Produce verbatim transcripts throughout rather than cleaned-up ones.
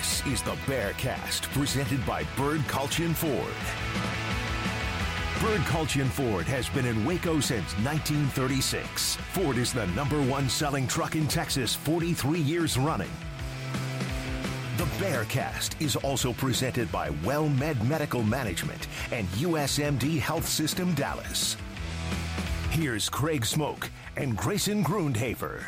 This is the Bearcast, presented by Bird Kultgen Ford. Bird Kultgen Ford has been in Waco since nineteen thirty-six. Ford is the number one selling truck in Texas forty-three years running. The Bearcast is also presented by WellMed Medical Management and U S M D Health System Dallas. Here's Craig Smoke and Grayson Grundhafer.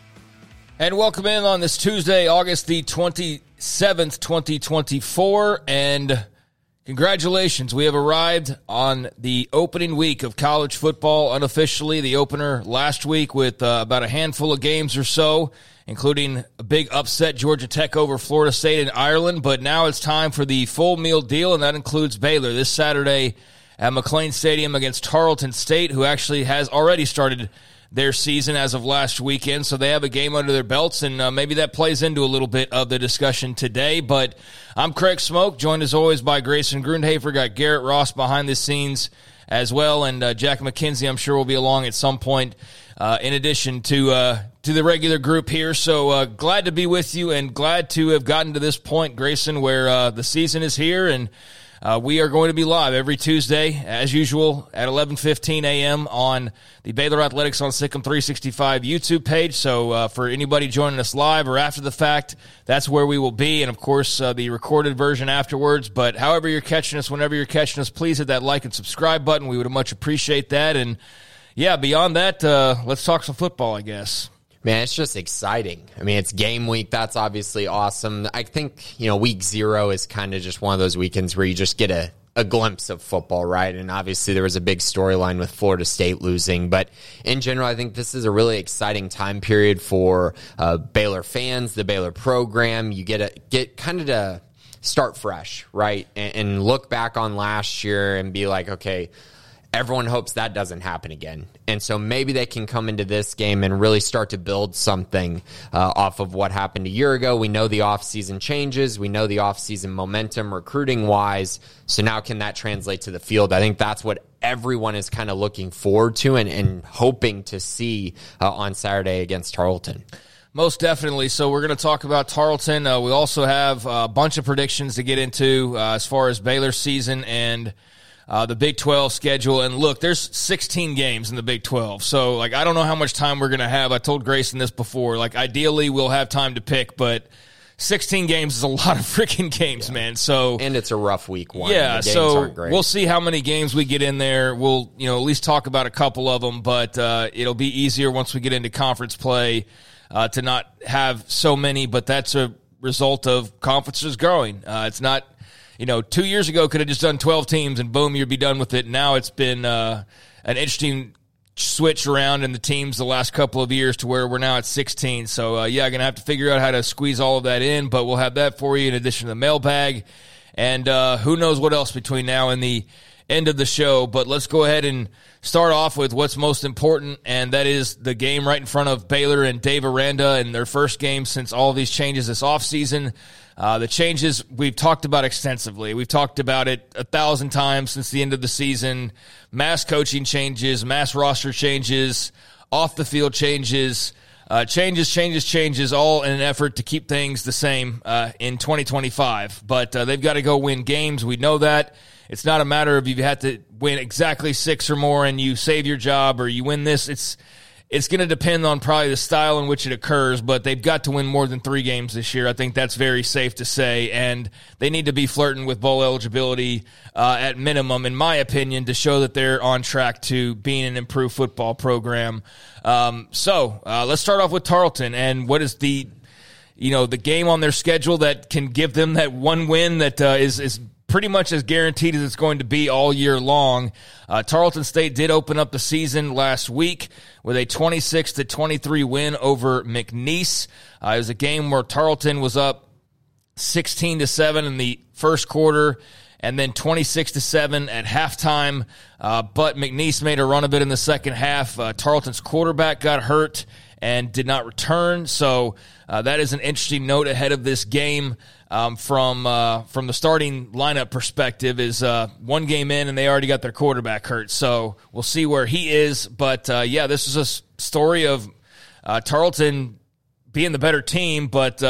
And welcome in on this Tuesday, August the twenty-seventh, twenty twenty-four. And congratulations, we have arrived on the opening week of college football unofficially. The opener last week with uh, about a handful of games or so, including a big upset, Georgia Tech over Florida State in Ireland. But now it's time for the full meal deal, and that includes Baylor this Saturday at McLean Stadium against Tarleton State, who actually has already started their season as of last weekend, so they have a game under their belts, and uh, maybe that plays into a little bit of the discussion today. But I'm Craig Smoke, joined as always by Grayson Grundhafer. Got Garrett Ross behind the scenes as well, and uh, Jack McKenzie I'm sure will be along at some point uh, in addition to uh, to the regular group here. So uh, glad to be with you and glad to have gotten to this point, Grayson, where uh, the season is here, and Uh, we are going to be live every Tuesday, as usual, at eleven fifteen a.m. on the Baylor Athletics on Sikkim three sixty-five YouTube page. So uh, for anybody joining us live or after the fact, that's where we will be. And, of course, uh, the recorded version afterwards. But however you're catching us, whenever you're catching us, please hit that like and subscribe button. We would much appreciate that. And, yeah, beyond that, uh, let's talk some football, I guess. Man, it's just exciting. I mean, it's game week. That's obviously awesome. I think, you know, week zero is kind of just one of those weekends where you just get a, a glimpse of football, right? And obviously there was a big storyline with Florida State losing. But in general, I think this is a really exciting time period for uh, Baylor fans, the Baylor program. You get a, get kind of to start fresh, right? And, and look back on last year and be like, okay, everyone hopes that doesn't happen again. And so maybe they can come into this game and really start to build something uh, off of what happened a year ago. We know the offseason changes. We know the offseason momentum recruiting-wise. So now can that translate to the field? I think that's what everyone is kind of looking forward to and, and hoping to see uh, on Saturday against Tarleton. Most definitely. So we're going to talk about Tarleton. Uh, we also have a bunch of predictions to get into uh, as far as Baylor's season and Uh, the Big twelve schedule. And look, there's sixteen games in the Big twelve. So, like, I don't know how much time we're going to have. I told Grayson this before. Like, ideally, we'll have time to pick, but sixteen games is a lot of freaking games, yeah. man. So, and it's a rough week one. Yeah, so we'll see how many games we get in there. We'll, you know, at least talk about a couple of them, but uh, it'll be easier once we get into conference play uh, to not have so many, but that's a result of conferences growing. Uh, it's not... You know, two years ago could have just done twelve teams and boom, you'd be done with it. Now it's been uh, an interesting switch around in the teams the last couple of years to where we're now at sixteen. So, uh, yeah, going to have to figure out how to squeeze all of that in, but we'll have that for you in addition to the mailbag. And uh, who knows what else between now and the end of the show. But let's go ahead and start off with what's most important, and that is the game right in front of Baylor and Dave Aranda in their first game since all of these changes this offseason. Uh, the changes we've talked about extensively. We've talked about it a thousand times since the end of the season. Mass coaching changes, mass roster changes, off-the-field changes, uh, changes, changes, changes, all in an effort to keep things the same uh, in twenty twenty-five. But uh, they've got to go win games. We know that. It's not a matter of you had to win exactly six or more and you save your job or you win this. It's It's going to depend on probably the style in which it occurs, but they've got to win more than three games this year. I think that's very safe to say, and they need to be flirting with bowl eligibility uh, at minimum, in my opinion, to show that they're on track to being an improved football program. Um, so uh, let's start off with Tarleton, and what is the, you know, the game on their schedule that can give them that one win that uh, is is pretty much as guaranteed as it's going to be all year long. Uh, Tarleton State did open up the season last week with a twenty-six to twenty-three win over McNeese. Uh, it was a game where Tarleton was up sixteen to seven in the first quarter and then twenty-six to seven at halftime. Uh, but McNeese made a run of it in the second half. Uh, Tarleton's quarterback got hurt and did not return. So uh, that is an interesting note ahead of this game. Um, from uh, from the starting lineup perspective is uh, one game in and they already got their quarterback hurt. So we'll see where he is. But, uh, yeah, this is a story of uh, Tarleton being the better team, but uh,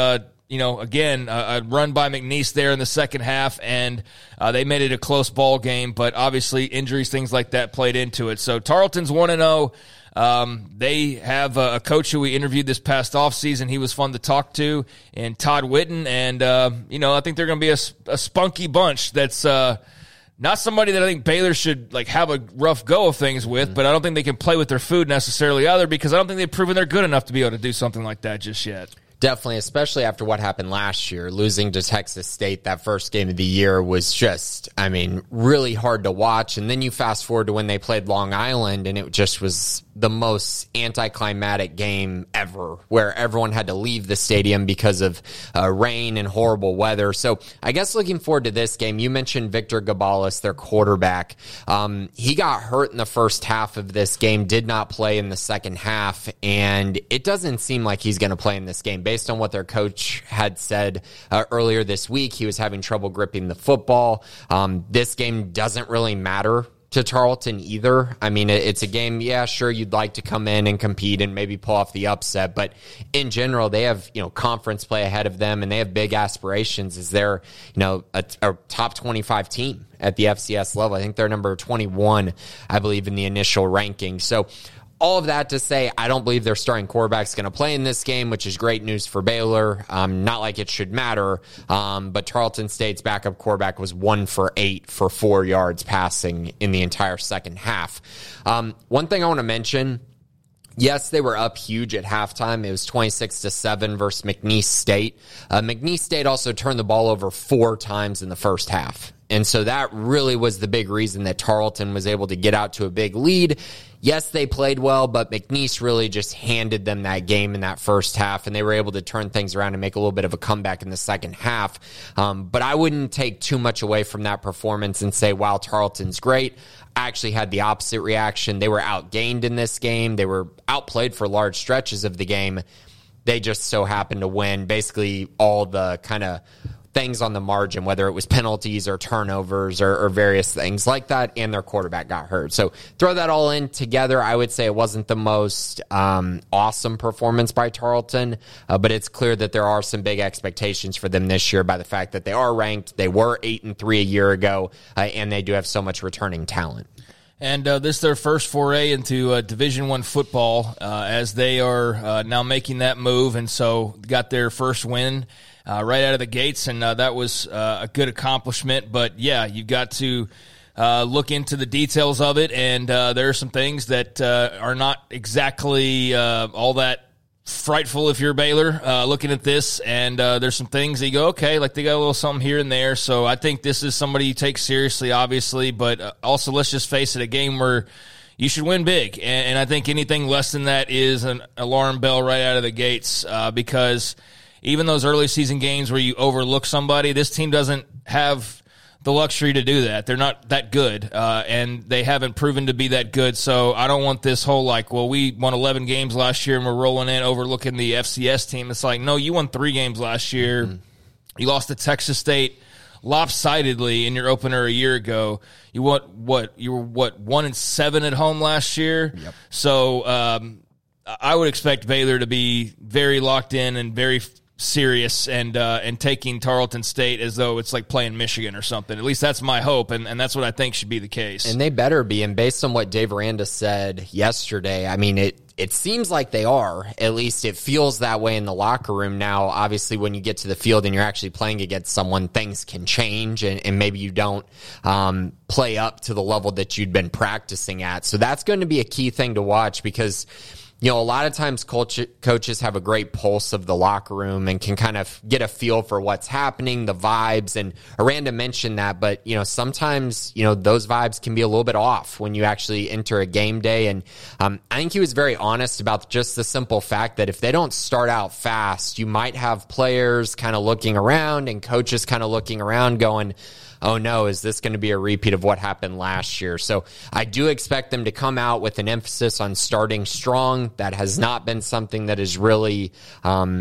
you know, again, a, a run by McNeese there in the second half, and uh, they made it a close ball game. But obviously, injuries, things like that played into it. So Tarleton's one and oh. Um, they have a, a coach who we interviewed this past offseason. He was fun to talk to, and Todd Whitten. And, uh, you know, I think they're going to be a, a spunky bunch that's uh, not somebody that I think Baylor should, like, have a rough go of things with, mm-hmm. but I don't think they can play with their food necessarily either, because I don't think they've proven they're good enough to be able to do something like that just yet. Definitely, especially after what happened last year. Losing to Texas State that first game of the year was just, I mean, really hard to watch. And then you fast forward to when they played Long Island, and it just was the most anticlimactic game ever, where everyone had to leave the stadium because of uh, rain and horrible weather. So I guess looking forward to this game, you mentioned Victor Gabalis, their quarterback. Um, he got hurt in the first half of this game, did not play in the second half, and it doesn't seem like he's going to play in this game. Based on what their coach had said uh, earlier this week, he was having trouble gripping the football. Um, this game doesn't really matter to Tarleton either. I mean, it's a game, yeah, sure, you'd like to come in and compete and maybe pull off the upset, but in general, they have, you know, conference play ahead of them, and they have big aspirations as they're, you know, a, a top twenty-five team at the F C S level. I think they're number twenty-one, I believe, in the initial ranking. So all of that to say, I don't believe their starting quarterback's going to play in this game, which is great news for Baylor. Um, not like it should matter, um, but Tarleton State's backup quarterback was one for eight for four yards passing in the entire second half. Um, one thing I want to mention, yes, they were up huge at halftime. It was twenty-six to seven versus McNeese State. Uh, McNeese State also turned the ball over four times in the first half. And so that really was the big reason that Tarleton was able to get out to a big lead. Yes, they played well, but McNeese really just handed them that game in that first half, and they were able to turn things around and make a little bit of a comeback in the second half. Um, but I wouldn't take too much away from that performance and say, wow, Tarleton's great. I actually had the opposite reaction. They were outgained in this game. They were outplayed for large stretches of the game. They just so happened to win basically all the kind of things on the margin, whether it was penalties or turnovers or, or various things like that, and their quarterback got hurt. So throw that all in together, I would say it wasn't the most um, awesome performance by Tarleton, uh, but it's clear that there are some big expectations for them this year by the fact that they are ranked. They were eight and three a year ago, uh, and they do have so much returning talent. And uh, this is their first foray into uh, Division One football, uh, as they are uh, now making that move, and so got their first win Uh, right out of the gates, and uh, that was uh, a good accomplishment. But, yeah, you've got to uh, look into the details of it, and uh, there are some things that uh, are not exactly uh, all that frightful if you're Baylor uh, looking at this, and uh, there's some things that you go, okay, like they got a little something here and there. So I think this is somebody you take seriously, obviously, but uh, also let's just face it, a game where you should win big, and, and I think anything less than that is an alarm bell right out of the gates, uh, because – even those early season games where you overlook somebody, this team doesn't have the luxury to do that. They're not that good, uh, and they haven't proven to be that good. So I don't want this whole, like, well, we won eleven games last year and we're rolling in overlooking the F C S team. It's like, no, you won three games last year. Mm-hmm. You lost to Texas State lopsidedly in your opener a year ago. You won, what, you were, what, one and seven at home last year? Yep. So um, I would expect Baylor to be very locked in and very serious and uh, and taking Tarleton State as though it's like playing Michigan or something. At least that's my hope, and, and that's what I think should be the case. And they better be, and based on what Dave Aranda said yesterday, I mean, it it seems like they are. At least it feels that way in the locker room now. Obviously, when you get to the field and you're actually playing against someone, things can change, and, and maybe you don't um, play up to the level that you'd been practicing at. So that's going to be a key thing to watch, because you know, a lot of times coach, coaches have a great pulse of the locker room and can kind of get a feel for what's happening, the vibes. And Aranda mentioned that, but, you know, sometimes, you know, those vibes can be a little bit off when you actually enter a game day. And um, I think he was very honest about just the simple fact that if they don't start out fast, you might have players kind of looking around and coaches kind of looking around going, oh no, is this going to be a repeat of what happened last year? So I do expect them to come out with an emphasis on starting strong. That has not been something that is really, um,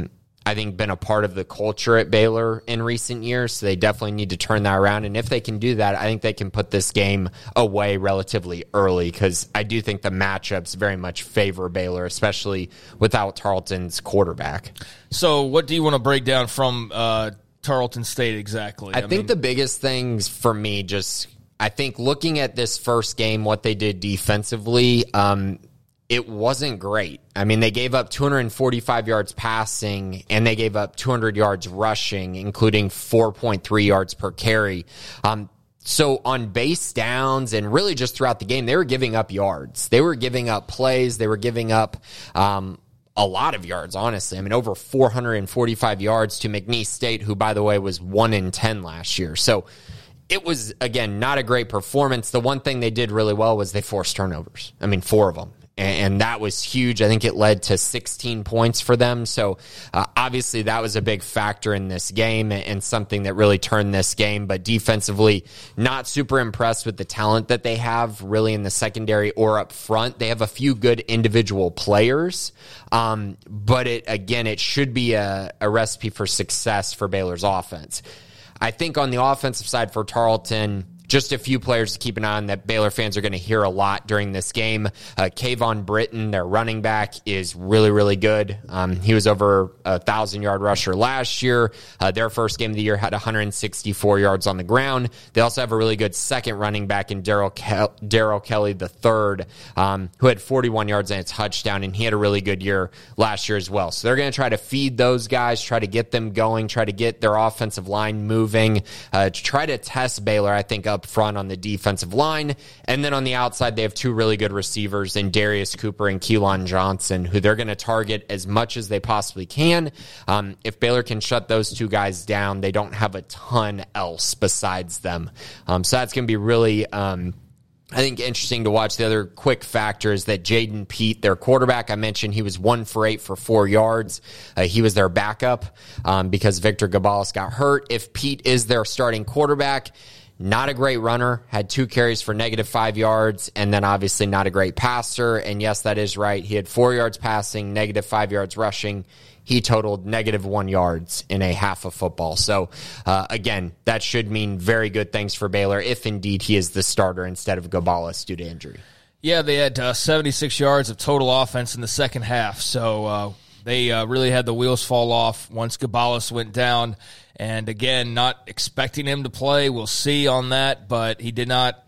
I think, been a part of the culture at Baylor in recent years. So they definitely need to turn that around. And if they can do that, I think they can put this game away relatively early, because I do think the matchups very much favor Baylor, especially without Tarleton's quarterback. So what do you want to break down from uh, Tarleton State exactly? I, I think mean, the biggest things for me, just I think looking at this first game, what they did defensively, um, it wasn't great. I mean, they gave up two hundred forty-five yards passing, and they gave up two hundred yards rushing, including four point three yards per carry. Um, so on base downs and really just throughout the game, they were giving up yards. They were giving up plays. They were giving up um, a lot of yards, honestly. I mean, over four hundred forty-five yards to McNeese State, who, by the way, was one in ten last year. So it was, again, not a great performance. The one thing they did really well was they forced turnovers. I mean, four of them. And that was huge. I think it led to sixteen points for them. So uh, obviously that was a big factor in this game and something that really turned this game. But defensively, not super impressed with the talent that they have really in the secondary or up front. They have a few good individual players. Um, but it again, it should be a, a recipe for success for Baylor's offense. I think on the offensive side for Tarleton, just a few players to keep an eye on that Baylor fans are going to hear a lot during this game. Uh, Kayvon Britton, their running back, is really, really good. Um, he was over a thousand-yard rusher last year. Uh, their first game of the year had one hundred sixty-four yards on the ground. They also have a really good second running back in Darrell Ke- Darrell Kelly the third, um, who had forty-one yards and a touchdown, and he had a really good year last year as well. So they're going to try to feed those guys, try to get them going, try to get their offensive line moving, uh, to try to test Baylor, I think, up front on the defensive line. And then on the outside, they have two really good receivers in Darius Cooper and Keelan Johnson, who they're going to target as much as they possibly can. Um, if Baylor can shut those two guys down, they don't have a ton else besides them. Um, so that's going to be really, um, I think, interesting to watch. The other quick factor is that Jaden Pete, their quarterback, I mentioned he was one for eight for four yards. Uh, he was their backup um, because Victor Gabalis got hurt. If Pete is their starting quarterback, not a great runner, had two carries for negative five yards, and then obviously not a great passer. And yes, that is right. He had four yards passing, negative five yards rushing. He totaled negative one yards in a half of football. So, uh, again, that should mean very good things for Baylor if indeed he is the starter instead of Gabalis due to injury. Yeah, they had uh, seventy-six yards of total offense in the second half. So uh, they uh, really had the wheels fall off once Gabalis went down. And again, not expecting him to play. We'll see on that, but he did not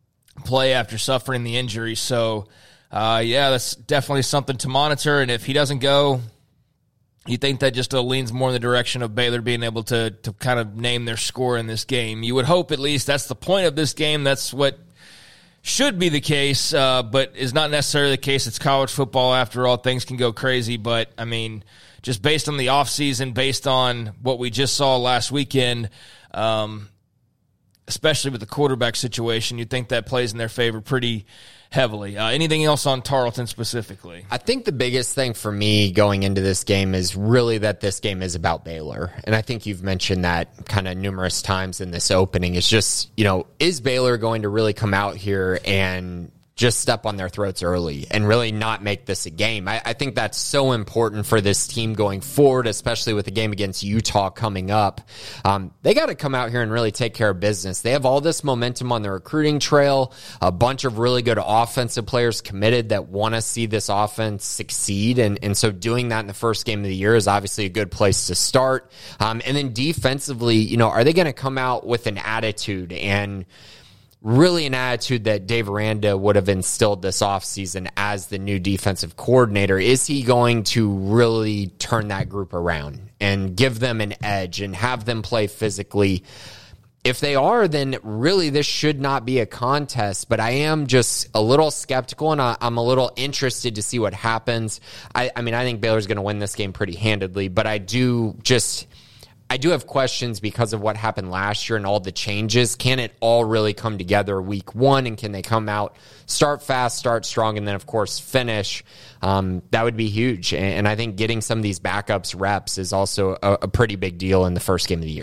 play after suffering the injury. So, uh, yeah, that's definitely something to monitor. And if he doesn't go, you think that just uh, leans more in the direction of Baylor being able to to kind of name their score in this game. You would hope at least that's the point of this game. That's what should be the case, uh, but is not necessarily the case. It's college football after all. Things can go crazy, but, I mean, just based on the offseason, based on what we just saw last weekend, um, especially with the quarterback situation, you'd think that plays in their favor pretty heavily. Uh, anything else on Tarleton specifically? I think the biggest thing for me going into this game is really that this game is about Baylor. And I think you've mentioned that kind of numerous times in this opening. It's just, you know, is Baylor going to really come out here and just step on their throats early and really not make this a game? I, I think that's so important for this team going forward, especially with the game against Utah coming up. Um, they got to come out here and really take care of business. They have all this momentum on the recruiting trail, a bunch of really good offensive players committed that want to see this offense succeed. And, and so doing that in the first game of the year is obviously a good place to start. Um, and then defensively, you know, are they going to come out with an attitude and really an attitude that Dave Aranda would have instilled this offseason as the new defensive coordinator? Is he going to really turn that group around and give them an edge and have them play physically? If they are, then really this should not be a contest, but I am just a little skeptical, and I, I'm a little interested to see what happens. I, I mean, I think Baylor's going to win this game pretty handedly, but I do just... I do have questions because of what happened last year and all the changes. Can it all really come together week one, and can they come out, start fast, start strong, and then, of course, finish? Um, that would be huge. And I think getting some of these backups reps is also a, a pretty big deal in the first game of the year.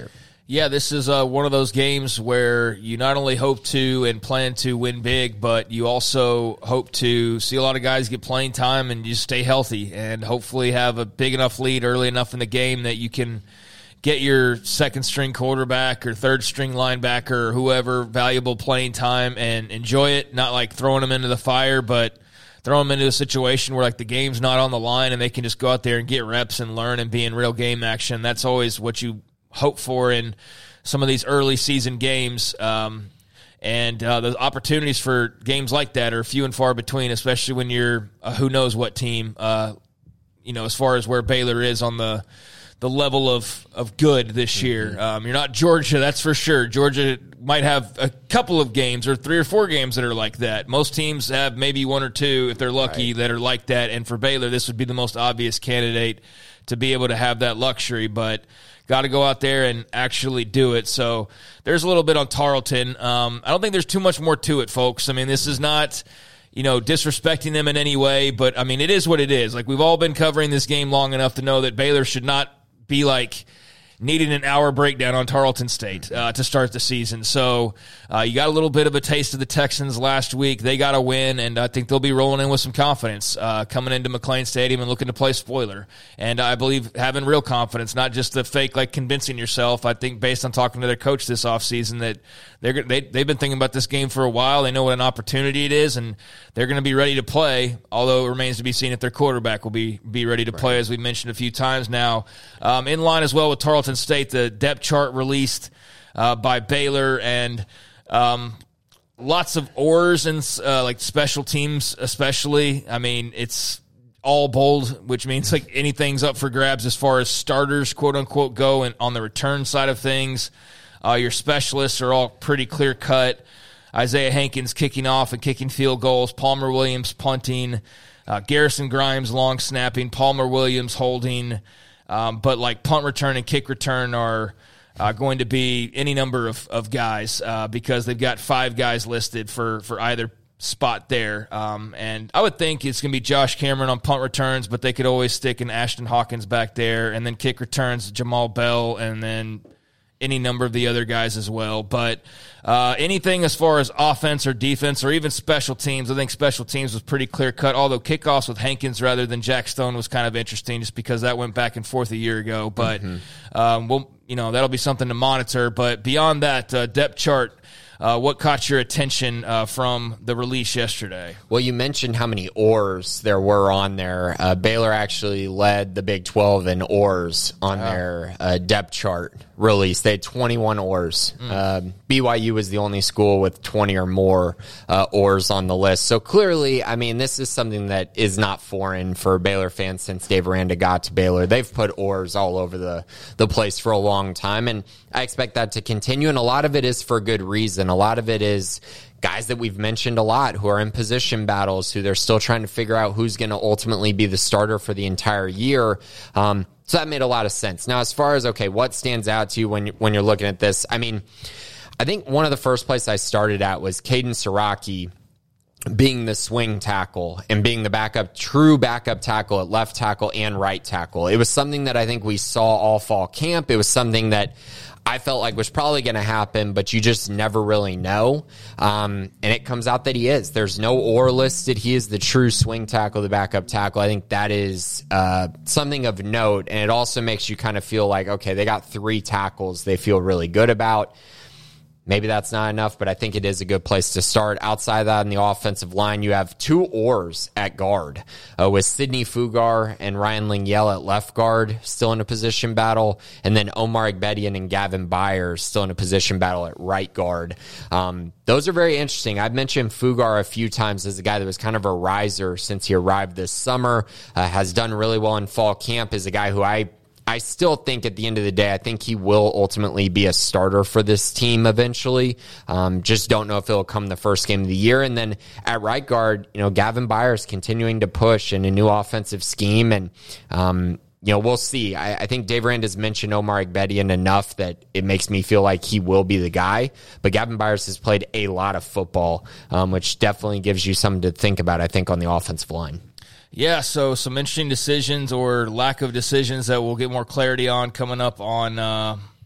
Yeah, this is uh, one of those games where you not only hope to and plan to win big, but you also hope to see a lot of guys get playing time and just stay healthy and hopefully have a big enough lead early enough in the game that you can get your second-string quarterback or third-string linebacker or whoever valuable playing time and enjoy it, not like throwing them into the fire, but throw them into a situation where like the game's not on the line and they can just go out there and get reps and learn and be in real game action. That's always what you hope for in some of these early season games. Um, and uh, the opportunities for games like that are few and far between, especially when you're a who knows what team, uh, you know, as far as where Baylor is on the the level of, of good this year. Mm-hmm. Um, you're not Georgia, that's for sure. Georgia might have a couple of games or three or four games that are like that. Most teams have maybe one or two, if they're lucky, right, that are like that. And for Baylor, this would be the most obvious candidate to be able to have that luxury. But got to go out there and actually do it. So there's a little bit on Tarleton. Um, I don't think there's too much more to it, folks. I mean, this is not, you know, disrespecting them in any way, but I mean, it is what it is. Like, we've all been covering this game long enough to know that Baylor should not be like needing an hour breakdown on Tarleton State uh, to start the season. So uh, you got a little bit of a taste of the Texans last week. They got a win, and I think they'll be rolling in with some confidence uh, coming into McLean Stadium and looking to play spoiler. And I believe having real confidence, not just the fake, like, convincing yourself. I think based on talking to their coach this offseason that they're, they, they've been thinking about this game for a while. They know what an opportunity it is, and they're going to be ready to play, although it remains to be seen if their quarterback will be, be ready to right. play, as we mentioned a few times now. Um, in line as well with Tarleton State, the depth chart released uh, by Baylor, and um, lots of oars and uh, like special teams especially. I mean, it's all bold, which means like anything's up for grabs as far as starters, quote-unquote, go, and on the return side of things. Uh, your specialists are all pretty clear-cut. Isaiah Hankins kicking off and kicking field goals, Palmer Williams punting, uh, Garrison Grimes long snapping, Palmer Williams holding. Um, but like punt return and kick return are uh, going to be any number of, of guys uh, because they've got five guys listed for, for either spot there. Um, and I would think it's going to be Josh Cameron on punt returns, but they could always stick in Ashton Hawkins back there. And then kick returns, Jamal Bell, and then any number of the other guys as well. But uh, anything as far as offense or defense or even special teams, I think special teams was pretty clear-cut, although kickoffs with Hankins rather than Jack Stone was kind of interesting just because that went back and forth a year ago. But, mm-hmm. um, we'll, you know, that'll be something to monitor. But beyond that, uh, depth chart, Uh, what caught your attention uh, from the release yesterday? Well, you mentioned how many oars there were on there. Uh, Baylor actually led the Big twelve in oars on wow. their uh, depth chart release. They had twenty-one oars. Mm. Uh, B Y U was the only school with twenty or more uh, oars on the list. So clearly, I mean, this is something that is not foreign for Baylor fans since Dave Aranda got to Baylor. They've put oars all over the, the place for a long time, and I expect that to continue, and a lot of it is for good reason. A lot of it is guys that we've mentioned a lot who are in position battles, who they're still trying to figure out who's going to ultimately be the starter for the entire year. Um, so that made a lot of sense. Now, as far as, okay, what stands out to you when, when you're looking at this? I mean, I think one of the first places I started at was Caden Siraki being the swing tackle and being the backup, true backup tackle at left tackle and right tackle. It was something that I think we saw all fall camp. It was something that I felt like was probably going to happen, but you just never really know. Um, and it comes out that he is. There's no or listed. He is the true swing tackle, the backup tackle. I think that is uh, something of note. And it also makes you kind of feel like, okay, they got three tackles they feel really good about. Maybe that's not enough, but I think it is a good place to start. Outside of that, on the offensive line, you have two oars at guard uh, with Sidney Fugar and Ryan Lingyel at left guard, still in a position battle, and then Omar Egbedian and Gavin Byers still in a position battle at right guard. Um, those are very interesting. I've mentioned Fugar a few times as a guy that was kind of a riser since he arrived this summer, uh, has done really well in fall camp, is a guy who I I still think at the end of the day, I think he will ultimately be a starter for this team eventually. Um, just don't know if it'll come the first game of the year. And then at right guard, you know, Gavin Byers continuing to push in a new offensive scheme. And, um, you know, we'll see. I, I think Dave Aranda has mentioned Omar Egbedian enough that it makes me feel like he will be the guy. But Gavin Byers has played a lot of football, um, which definitely gives you something to think about, I think, on the offensive line. Yeah, so some interesting decisions or lack of decisions that we'll get more clarity on coming up on uh,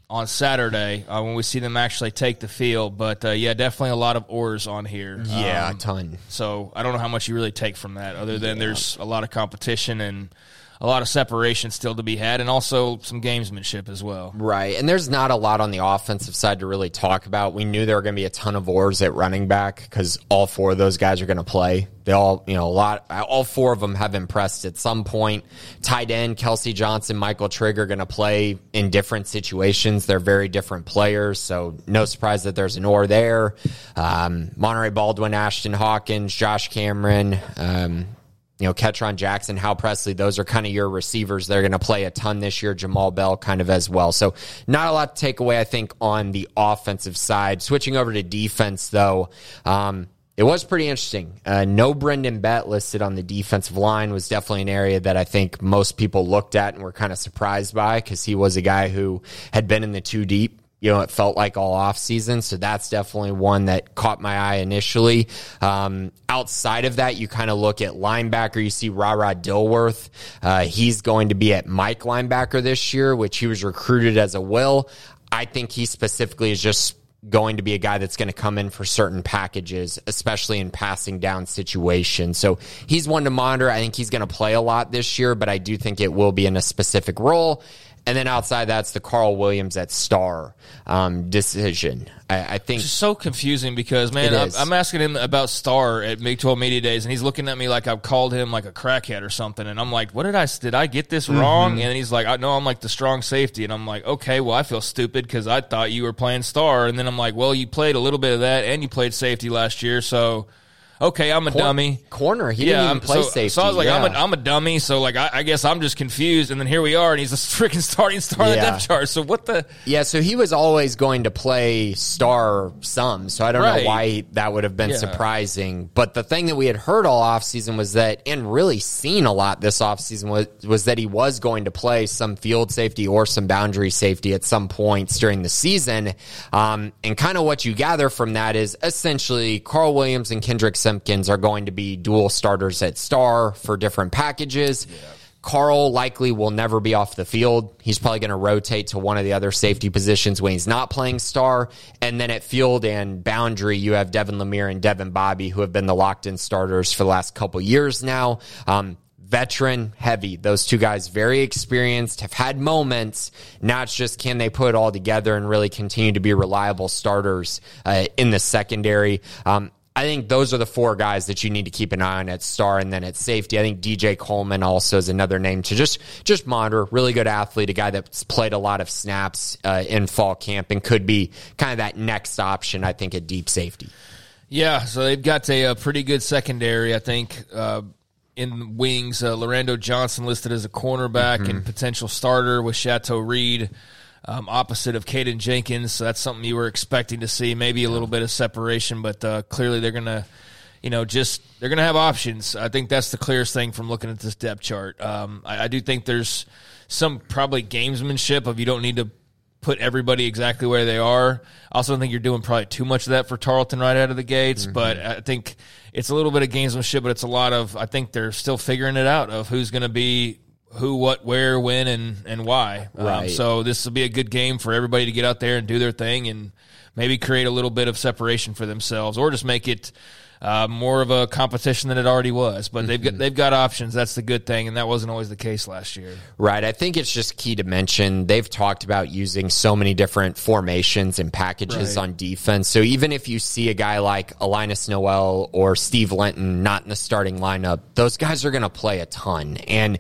on Saturday uh, when we see them actually take the field. But, uh, yeah, definitely a lot of oars on here. Yeah, um, a ton. So I don't know how much you really take from that other than yeah. there's a lot of competition and a lot of separation still to be had, and also some gamesmanship as well. Right, and there's not a lot on the offensive side to really talk about. We knew there were going to be a ton of oars at running back because all four of those guys are going to play. They all, you know, a lot. All four of them have impressed at some point. Tight end, Kelsey Johnson, Michael Trigg are going to play in different situations. They're very different players, so no surprise that there's an oar there. Um, Monterey Baldwin, Ashton Hawkins, Josh Cameron, um, you know, Ketron Jackson, Hal Presley, those are kind of your receivers. They're going to play a ton this year. Jamal Bell kind of as well. So not a lot to take away, I think, on the offensive side. Switching over to defense, though, um, it was pretty interesting. Uh, no Brendan Bett listed on the defensive line was definitely an area that I think most people looked at and were kind of surprised by because he was a guy who had been in the two deep. You know, it felt like all offseason, so that's definitely one that caught my eye initially. Um, outside of that, you kind of look at linebacker. You see Ra-Ra Dilworth. Uh, he's going to be at Mike linebacker this year, which he was recruited as a will. I think he specifically is just going to be a guy that's going to come in for certain packages, especially in passing down situations. So he's one to monitor. I think he's going to play a lot this year, but I do think it will be in a specific role. And then outside that's the Carl Williams at star um, decision. I, I think it's so confusing because, man, I'm, I'm asking him about Star at Big twelve Media Days, and he's looking at me like I've called him like a crackhead or something. And I'm like, what did I did I get this wrong? Mm-hmm. And he's like, I know I'm like the strong safety. And I'm like, okay, well, I feel stupid because I thought you were playing Star. And then I'm like, well, you played a little bit of that, and you played safety last year, so. Okay, I'm a Cor- dummy. Corner. He yeah, didn't even play so, safety. So I was like, yeah. I'm, a, I'm a dummy, so like I, I guess I'm just confused. And then here we are, and he's a freaking starting star yeah. on the depth chart. So what the? Yeah, so he was always going to play star some, so I don't right. know why that would have been yeah. surprising. But the thing that we had heard all offseason was that, and really seen a lot this offseason, was, was that he was going to play some field safety or some boundary safety at some points during the season. Um, and kind of what you gather from that is essentially Carl Williams and Kendrick Simpkins are going to be dual starters at star for different packages. Yeah. Carl likely will never be off the field. He's probably going to rotate to one of the other safety positions when he's not playing star. And then at field and boundary, you have Devin Lemire and Devin Bobby, who have been the locked-in starters for the last couple years now. Um, veteran heavy. Those two guys very experienced, have had moments. Now it's just can they put it all together and really continue to be reliable starters uh, in the secondary. Um, I think those are the four guys that you need to keep an eye on at star, and then at safety, I think D J Coleman also is another name to just just monitor. Really good athlete, a guy that's played a lot of snaps uh, in fall camp and could be kind of that next option, I think, at deep safety. Yeah, so they've got a, a pretty good secondary, I think, uh, in wings. Uh, Lorando Johnson listed as a cornerback mm-hmm. and potential starter with Chateau Reed. Um, opposite of Caden Jenkins, so that's something you were expecting to see, maybe a little bit of separation, but uh, clearly they're going to, you know, just they're going to have options. I think that's the clearest thing from looking at this depth chart. Um, I, I do think there's some probably gamesmanship of you don't need to put everybody exactly where they are. I also don't think you're doing probably too much of that for Tarleton right out of the gates, mm-hmm. but I think it's a little bit of gamesmanship, but it's a lot of, I think they're still figuring it out of who's going to be who, what, where, when, and, and why. Right. Um, so this will be a good game for everybody to get out there and do their thing and maybe create a little bit of separation for themselves or just make it uh, more of a competition than it already was. But mm-hmm. they've got, they've got options. That's the good thing, and that wasn't always the case last year. Right. I think it's just key to mention they've talked about using so many different formations and packages right. on defense. So even if you see a guy like Alinus Noel or Steve Linton not in the starting lineup, those guys are going to play a ton. And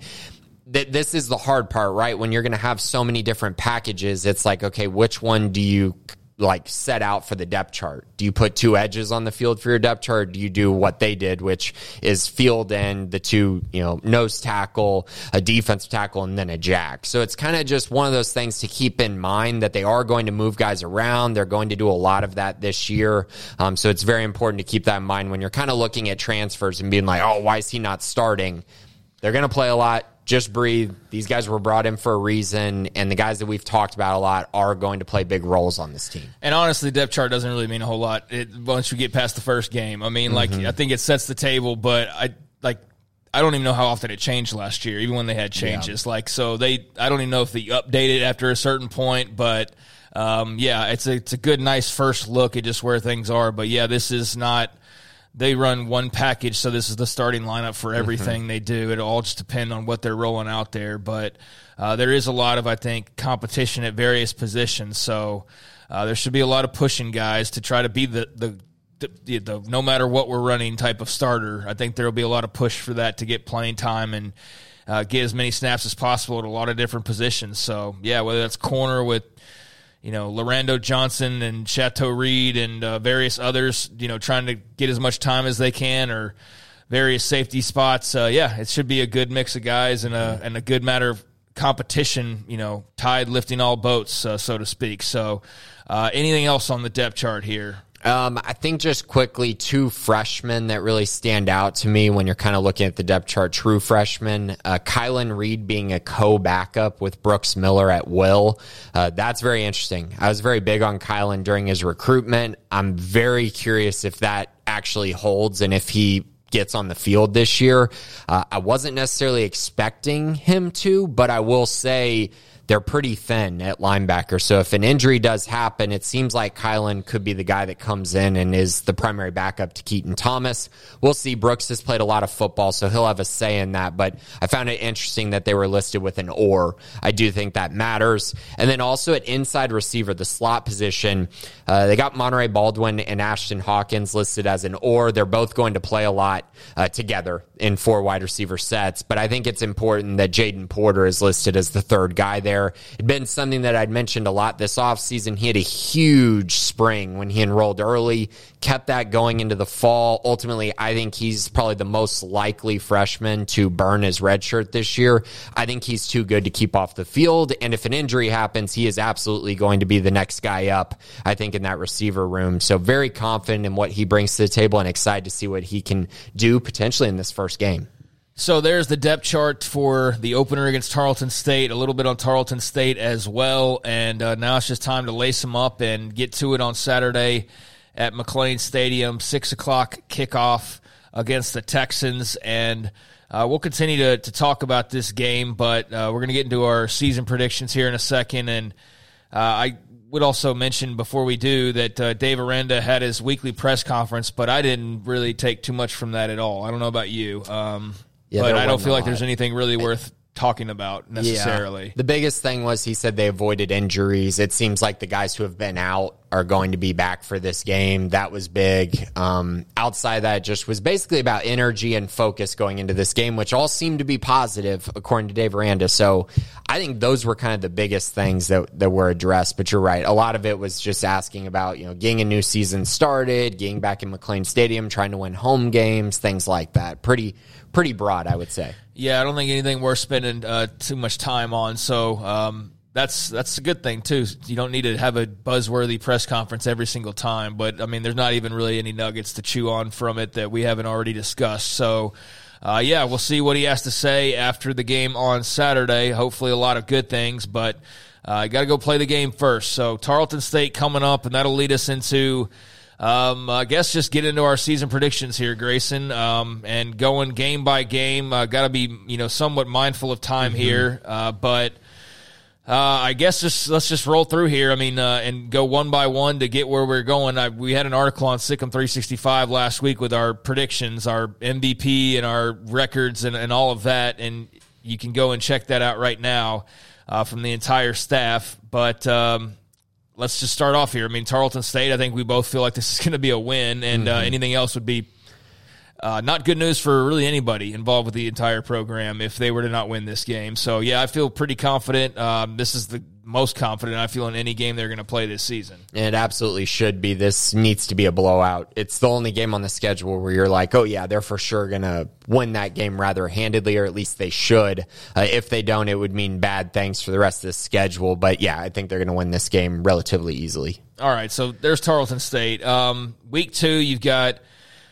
this is the hard part, right? When you're going to have so many different packages, it's like, okay, which one do you like set out for the depth chart? Do you put two edges on the field for your depth chart? Do you do what they did, which is field end, the two, you know, nose tackle, a defensive tackle, and then a jack? So it's kind of just one of those things to keep in mind that they are going to move guys around. They're going to do a lot of that this year. Um, so it's very important to keep that in mind when you're kind of looking at transfers and being like, oh, why is he not starting? They're going to play a lot. Just breathe. These guys were brought in for a reason, and the guys that we've talked about a lot are going to play big roles on this team. And honestly, depth chart doesn't really mean a whole lot it, once you get past the first game. I mean, like, mm-hmm. I think it sets the table, but I like I don't even know how often it changed last year, even when they had changes. Yeah. Like, so they, I don't even know if they updated after a certain point, but um, yeah, it's a, it's a good, nice first look at just where things are. But, yeah, this is not – they run one package, so this is the starting lineup for everything mm-hmm. they do. It all just depends on what they're rolling out there. But uh, there is a lot of, I think, competition at various positions. So uh, there should be a lot of pushing guys to try to be the, the – The, the, the no matter what we're running type of starter. I think there will be a lot of push for that to get playing time and uh, get as many snaps as possible at a lot of different positions. So, yeah, whether that's corner with, you know, Lorando Johnson and Chateau Reed and uh, various others, you know, trying to get as much time as they can, or various safety spots. Uh, yeah, it should be a good mix of guys and a, and a good matter of competition, you know, tide lifting all boats, uh, so to speak. So uh, anything else on the depth chart here? Um, I think just quickly, two freshmen that really stand out to me when you're kind of looking at the depth chart, true freshmen. Uh, Kylan Reed being a co-backup with Brooks Miller at will. Uh, that's very interesting. I was very big on Kylan during his recruitment. I'm very curious if that actually holds and if he gets on the field this year. Uh, I wasn't necessarily expecting him to, but I will say they're pretty thin at linebacker. So if an injury does happen, it seems like Kylan could be the guy that comes in and is the primary backup to Keaton Thomas. We'll see. Brooks has played a lot of football, so he'll have a say in that. But I found it interesting that they were listed with an or. I do think that matters. And then also at inside receiver, the slot position, uh, they got Monterey Baldwin and Ashton Hawkins listed as an or. They're both going to play a lot uh, together in four wide receiver sets. But I think it's important that Jaden Porter is listed as the third guy there. It'd been something that I'd mentioned a lot this offseason. He had a huge spring when he enrolled early, kept that going into the fall. Ultimately, I think he's probably the most likely freshman to burn his red shirt this year. I think he's too good to keep off the field, and if an injury happens, he is absolutely going to be the next guy up, I think, in that receiver room. So very confident in what he brings to the table and excited to see what he can do potentially in this first game. So there's the depth chart for the opener against Tarleton State, a little bit on Tarleton State as well, and uh, now it's just time to lace them up and get to it on Saturday at McLean Stadium, six o'clock kickoff against the Texans, and uh, we'll continue to, to talk about this game, but uh, we're going to get into our season predictions here in a second, and uh, I would also mention before we do that uh, Dave Aranda had his weekly press conference, but I didn't really take too much from that at all. I don't know about you. Um Yeah, but I don't feel like there's anything really worth talking about necessarily. Yeah. The biggest thing was he said they avoided injuries. It seems like the guys who have been out are going to be back for this game. That was big. Um, outside of that, it just was basically about energy and focus going into this game, which all seemed to be positive, according to Dave Aranda. So I think those were kind of the biggest things that, that were addressed. But you're right. A lot of it was just asking about, you know, getting a new season started, getting back in McLean Stadium, trying to win home games, things like that. Pretty Pretty broad, I would say. Yeah, I don't think anything worth spending uh, too much time on. So um, that's that's a good thing, too. You don't need to have a buzzworthy press conference every single time. But, I mean, there's not even really any nuggets to chew on from it that we haven't already discussed. So, uh, yeah, we'll see what he has to say after the game on Saturday. Hopefully a lot of good things, but I uh, got to go play the game first. So Tarleton State coming up, and that'll lead us into – Um, I guess just get into our season predictions here, Grayson, um, and going game by game. Uh, got to be, you know, somewhat mindful of time mm-hmm. here, uh, but uh, I guess just let's just roll through here. I mean, uh, and go one by one to get where we're going. I, we had an article on Sikkim three sixty-five last week with our predictions, our M V P, and our records, and, and all of that, and you can go and check that out right now uh, from the entire staff. But um, let's just start off here. I mean, Tarleton State, I think we both feel like this is going to be a win, and mm-hmm. uh, anything else would be uh, not good news for really anybody involved with the entire program if they were to not win this game. So, yeah, I feel pretty confident. Um, this is the most confident I feel in any game they're going to play this season. It absolutely should be. This needs to be a blowout. It's the only game on the schedule where you're like, oh, yeah, they're for sure going to win that game rather handedly, or at least they should. Uh, if they don't, it would mean bad things for the rest of the schedule. But, yeah, I think they're going to win this game relatively easily. All right, so there's Tarleton State. Um, week two, you've got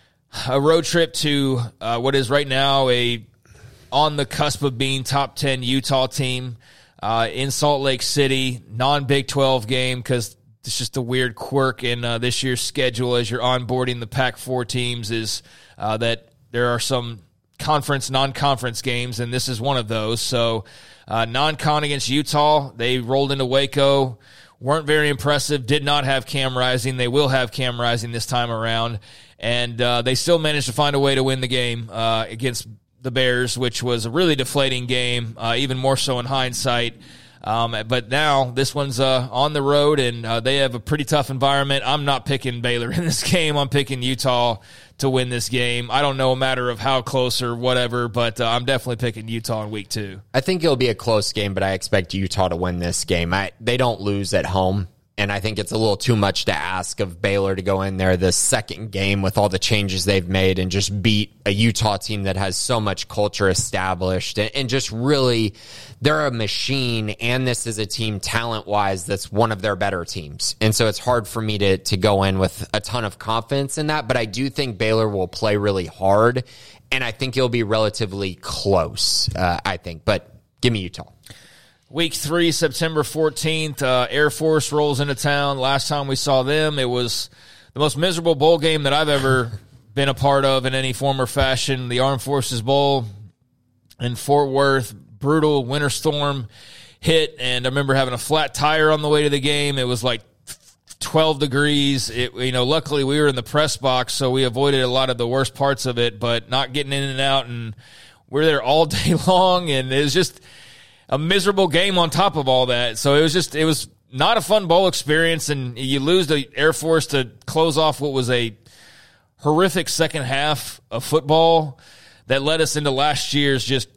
a road trip to uh, what is right now a on the cusp of being top ten Utah team. Uh, in Salt Lake City, non-Big twelve game because it's just a weird quirk in uh, this year's schedule as you're onboarding the Pac four teams is uh, that there are some conference, non-conference games, and this is one of those. So uh, non-con against Utah, they rolled into Waco, weren't very impressive, did not have Cam Rising. They will have Cam Rising this time around. And uh, they still managed to find a way to win the game uh, against the Bears, which was a really deflating game, uh, even more so in hindsight. Um, but now this one's uh, on the road, and uh, they have a pretty tough environment. I'm not picking Baylor in this game. I'm picking Utah to win this game. I don't know a matter of how close or whatever, but uh, I'm definitely picking Utah in week two. I think it'll be a close game, but I expect Utah to win this game. I, they don't lose at home. And I think it's a little too much to ask of Baylor to go in there the second game with all the changes they've made and just beat a Utah team that has so much culture established. And, and just really, they're a machine, and this is a team talent-wise that's one of their better teams. And so it's hard for me to, to go in with a ton of confidence in that. But I do think Baylor will play really hard, and I think it'll be relatively close, uh, I think. But give me Utah. Week three, September fourteenth, uh, Air Force rolls into town. Last time we saw them, it was the most miserable bowl game that I've ever been a part of in any form or fashion. The Armed Forces Bowl in Fort Worth, brutal winter storm hit, and I remember having a flat tire on the way to the game. It was like twelve degrees. It, you know, luckily we were in the press box, so we avoided a lot of the worst parts of it, but not getting in and out, and we're there all day long, and it was just a miserable game on top of all that. So it was just, it was not a fun bowl experience, and you lose the Air Force to close off what was a horrific second half of football that led us into last year's just,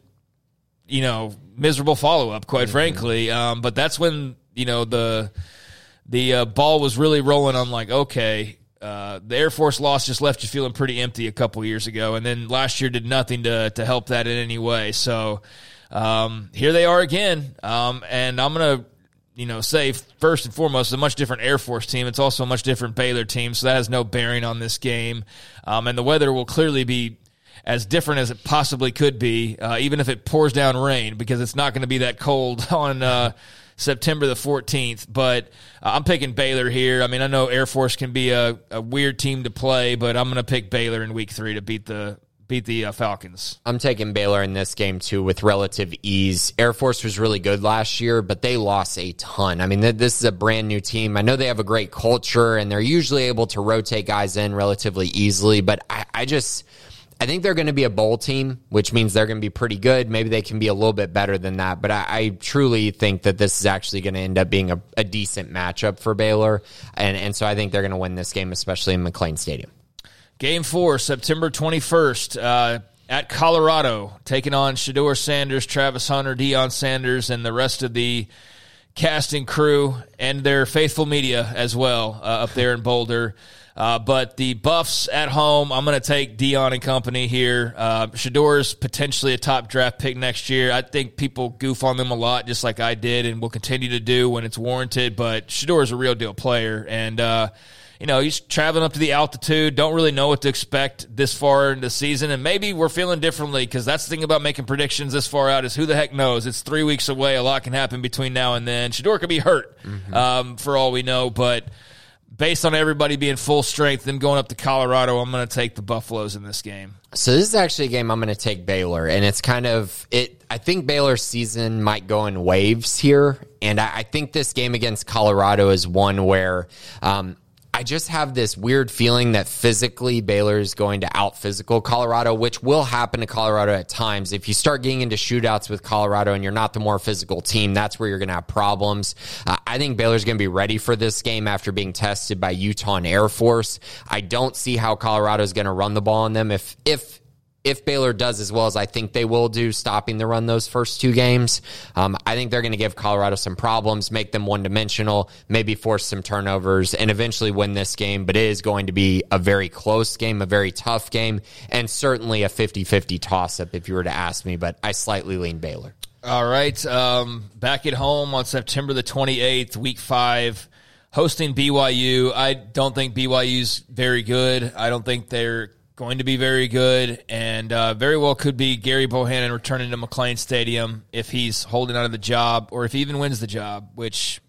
you know, miserable follow-up, quite mm-hmm. frankly. Um, but that's when, you know, the the uh, ball was really rolling on, like, okay, uh, the Air Force loss just left you feeling pretty empty a couple years ago, and then last year did nothing to to help that in any way. So Um, here they are again, um, and I'm going to, you know, say first and foremost, it's a much different Air Force team. It's also a much different Baylor team, so that has no bearing on this game. Um, and the weather will clearly be as different as it possibly could be, uh, even if it pours down rain, because it's not going to be that cold on uh, September the fourteenth. But uh, I'm picking Baylor here. I mean, I know Air Force can be a, a weird team to play, but I'm going to pick Baylor in week three to beat the beat the uh, Falcons. I'm taking Baylor in this game, too, with relative ease. Air Force was really good last year, but they lost a ton. I mean, th- this is a brand new team. I know they have a great culture, and they're usually able to rotate guys in relatively easily, but I, I just, I think they're going to be a bowl team, which means they're going to be pretty good. Maybe they can be a little bit better than that, but I, I truly think that this is actually going to end up being a, a decent matchup for Baylor, and, and so I think they're going to win this game, especially in McLean Stadium. Game four, September twenty-first, uh, at Colorado, taking on Shedeur Sanders, Travis Hunter, Deion Sanders, and the rest of the cast and crew, and their faithful media as well uh, up there in Boulder. Uh, but the Buffs at home, I'm going to take Deion and company here. Uh, Shedeur's potentially a top draft pick next year. I think people goof on them a lot, just like I did, and will continue to do when it's warranted. But Shedeur's a real deal player, and uh, you know, he's traveling up to the altitude, don't really know what to expect this far in the season, and maybe we're feeling differently, because that's the thing about making predictions this far out is who the heck knows. It's three weeks away. A lot can happen between now and then. Shedeur could be hurt mm-hmm. um, for all we know, but based on everybody being full strength, them going up to Colorado, I'm going to take the Buffaloes in this game. So this is actually a game I'm going to take Baylor, and it's kind of it. I think Baylor's season might go in waves here, and I, I think this game against Colorado is one where um, I just have this weird feeling that physically Baylor is going to out-physical Colorado, which will happen to Colorado at times. If you start getting into shootouts with Colorado and you're not the more physical team, that's where you're going to have problems. Uh, I think Baylor's going to be ready for this game after being tested by Utah and Air Force. I don't see how Colorado is going to run the ball on them. If if If Baylor does as well as I think they will do, stopping the run those first two games, um, I think they're going to give Colorado some problems, make them one-dimensional, maybe force some turnovers, and eventually win this game. But it is going to be a very close game, a very tough game, and certainly a fifty-fifty toss-up if you were to ask me, but I slightly lean Baylor. All right. Um, back at home on September the twenty-eighth, week five, hosting B Y U. I don't think B Y U's very good. I don't think they're going to be very good, and uh, very well could be Gary Bohannon returning to McLean Stadium if he's holding on to the job, or if he even wins the job, which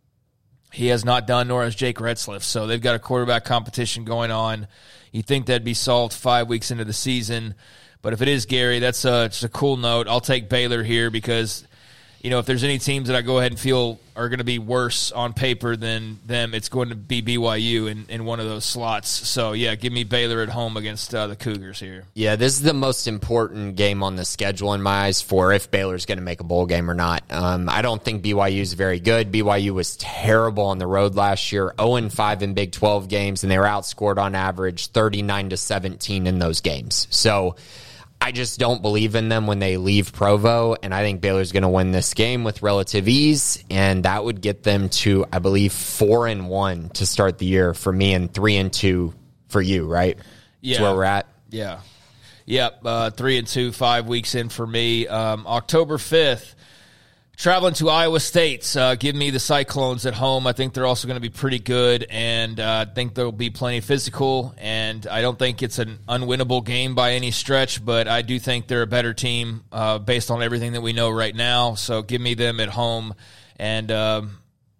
he has not done, nor has Jake Retzlaff. So they've got a quarterback competition going on. You'd think that'd be solved five weeks into the season, but if it is Gary, that's a, just a cool note. I'll take Baylor here because you know, if there's any teams that I go ahead and feel are going to be worse on paper than them, it's going to be B Y U in, in one of those slots. So, yeah, give me Baylor at home against uh, the Cougars here. Yeah, this is the most important game on the schedule in my eyes for if Baylor's going to make a bowl game or not. Um, I don't think B Y U is very good. B Y U was terrible on the road last year, oh and five in Big twelve games, and they were outscored on average thirty-nine to seventeen in those games. So I just don't believe in them when they leave Provo, and I think Baylor's going to win this game with relative ease, and that would get them to, I believe, four and one to start the year for me, and three and two for you, right? Yeah, that's where we're at. Yeah, yep. Uh, three and two, five weeks in for me. Um, October fifth. Traveling to Iowa State, uh, give me the Cyclones at home. I think they're also going to be pretty good, and uh, I think they'll be plenty physical, and I don't think it's an unwinnable game by any stretch, but I do think they're a better team uh, based on everything that we know right now, so give me them at home, and um,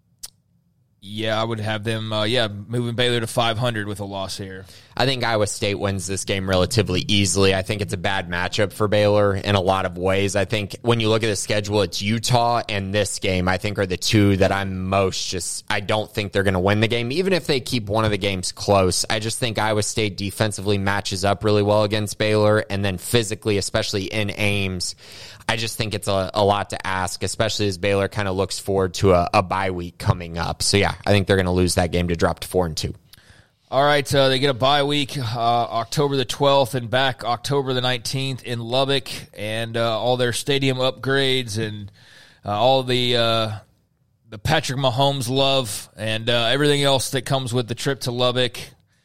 yeah, I would have them, uh, yeah, moving Baylor to five hundred with a loss here. I think Iowa State wins this game relatively easily. I think it's a bad matchup for Baylor in a lot of ways. I think when you look at the schedule, it's Utah and this game, I think, are the two that I'm most just, I don't think they're going to win the game, even if they keep one of the games close. I just think Iowa State defensively matches up really well against Baylor, and then physically, especially in Ames, I just think it's a, a lot to ask, especially as Baylor kind of looks forward to a, a bye week coming up. So, yeah, I think they're going to lose that game to drop to four and two. All right, uh, they get a bye week uh, October the twelfth and back October the nineteenth in Lubbock, and uh, all their stadium upgrades and uh, all the uh, the Patrick Mahomes love and uh, everything else that comes with the trip to Lubbock,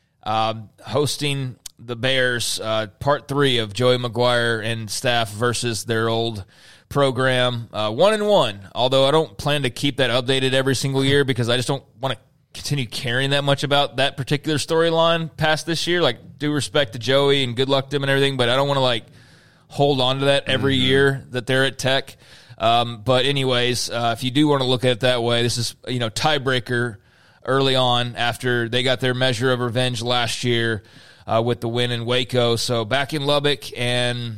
um, hosting the Bears, uh, part three of Joey McGuire and staff versus their old program, uh, one and one. Although I don't plan to keep that updated every single year because I just don't want to continue caring that much about that particular storyline past this year. Like, due respect to Joey and good luck to him and everything, but I don't want to like hold on to that every mm-hmm. year that they're at Tech. Um, but anyways, uh, if you do want to look at it that way, this is, you know, tiebreaker early on after they got their measure of revenge last year uh, with the win in Waco. So back in Lubbock, and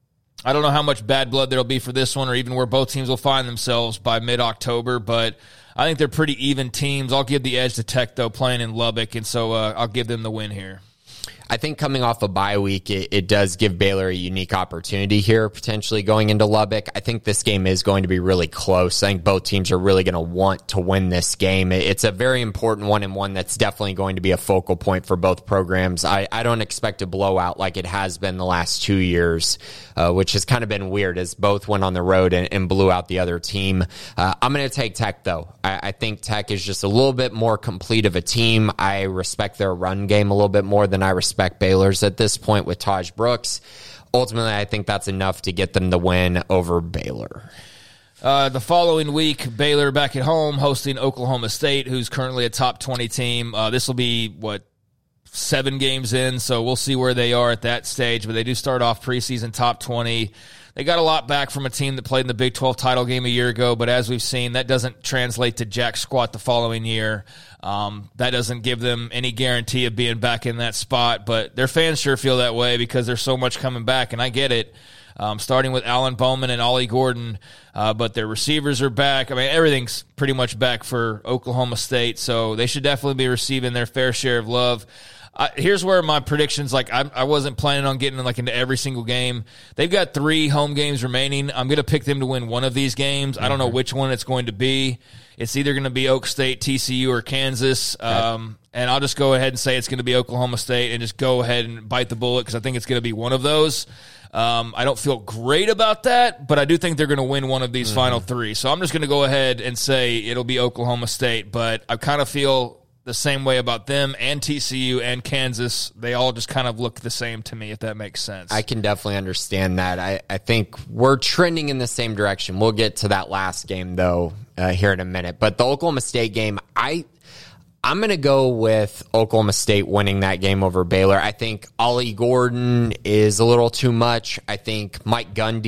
I don't know how much bad blood there'll be for this one or even where both teams will find themselves by mid-October, but I think they're pretty even teams. I'll give the edge to Tech, though, playing in Lubbock, and so uh, I'll give them the win here. I think coming off a bye week, it, it does give Baylor a unique opportunity here, potentially going into Lubbock. I think this game is going to be really close. I think both teams are really going to want to win this game. It's a very important one and one that's definitely going to be a focal point for both programs. I, I don't expect a blowout like it has been the last two years, uh, which has kind of been weird as both went on the road and, and blew out the other team. Uh, I'm going to take Tech, though. I, I think Tech is just a little bit more complete of a team. I respect their run game a little bit more than I respect Baylor's at this point with Taj Brooks. Ultimately, I think that's enough to get them the win over Baylor. Uh, the following week, Baylor back at home hosting Oklahoma State, who's currently a top twenty team. Uh, this will be, what, seven games in, so we'll see where they are at that stage. But they do start off preseason top twenty. They got a lot back from a team that played in the Big twelve title game a year ago, but as we've seen, that doesn't translate to jack squat the following year. Um, that doesn't give them any guarantee of being back in that spot, but their fans sure feel that way because there's so much coming back, and I get it, um, starting with Alan Bowman and Ollie Gordon, uh, but their receivers are back. I mean, everything's pretty much back for Oklahoma State, so they should definitely be receiving their fair share of love. Uh, here's where my predictions, like I, I wasn't planning on getting like into every single game. They've got three home games remaining. I'm going to pick them to win one of these games. Mm-hmm. I don't know which one it's going to be. It's either going to be Oak State, T C U, or Kansas. Um, and I'll just go ahead and say it's going to be Oklahoma State and just go ahead and bite the bullet because I think it's going to be one of those. Um, I don't feel great about that, but I do think they're going to win one of these mm-hmm. final three. So I'm just going to go ahead and say it'll be Oklahoma State, but I kind of feel the same way about them and T C U and Kansas. They all just kind of look the same to me, if that makes sense. I can definitely understand that. I, I think we're trending in the same direction. We'll get to that last game, though, uh, here in a minute. But the Oklahoma State game, I, I'm going to go with Oklahoma State winning that game over Baylor. I think Ollie Gordon is a little too much. I think Mike Gundy,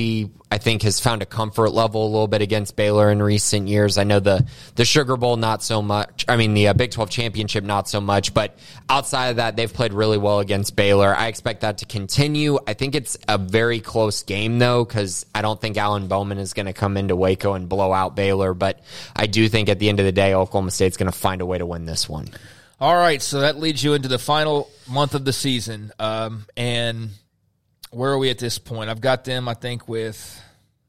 I think has found a comfort level a little bit against Baylor in recent years. I know the the Sugar Bowl not so much. I mean, the uh, Big twelve championship not so much. But outside of that, they've played really well against Baylor. I expect that to continue. I think it's a very close game, though, because I don't think Alan Bowman is going to come into Waco and blow out Baylor. But I do think at the end of the day, Oklahoma State's going to find a way to win this one. All right, so that leads you into the final month of the season. Um, and where are we at this point? I've got them, I think, with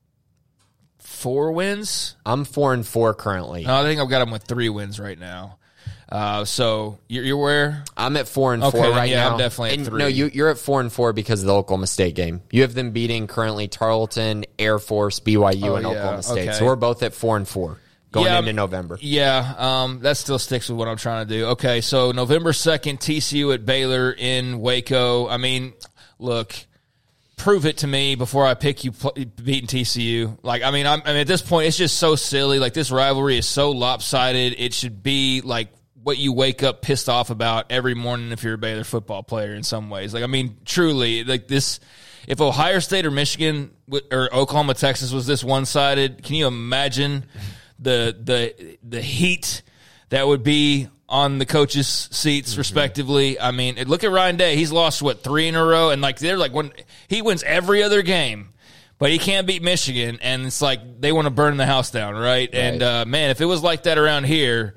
four wins. I'm four and four currently. No, I think I've got them with three wins right now. Uh, so you're, you're where? I'm at four and okay, four right yeah, now. I'm definitely and at three. No, you, you're at four and four because of the Oklahoma State game. You have them beating currently Tarleton, Air Force, B Y U, oh, and yeah, Oklahoma State. okay. So we're both at four and four. Going yeah, into November. Yeah, um, that still sticks with what I'm trying to do. Okay, so November second, T C U at Baylor in Waco. I mean, look, prove it to me before I pick you pl- beating T C U. Like, I mean, I'm, I mean, at this point, it's just so silly. Like, this rivalry is so lopsided. It should be, like, what you wake up pissed off about every morning if you're a Baylor football player in some ways. Like, I mean, truly, like this – if Ohio State or Michigan or Oklahoma, Texas was this one-sided, can you imagine – the the the heat that would be on the coaches' seats, mm-hmm. respectively? I mean, look at Ryan Day. He's lost, what, three in a row? And, like, they're like, when he wins every other game, but he can't beat Michigan. And it's like they want to burn the house down, right? right. And, uh, man, if it was like that around here,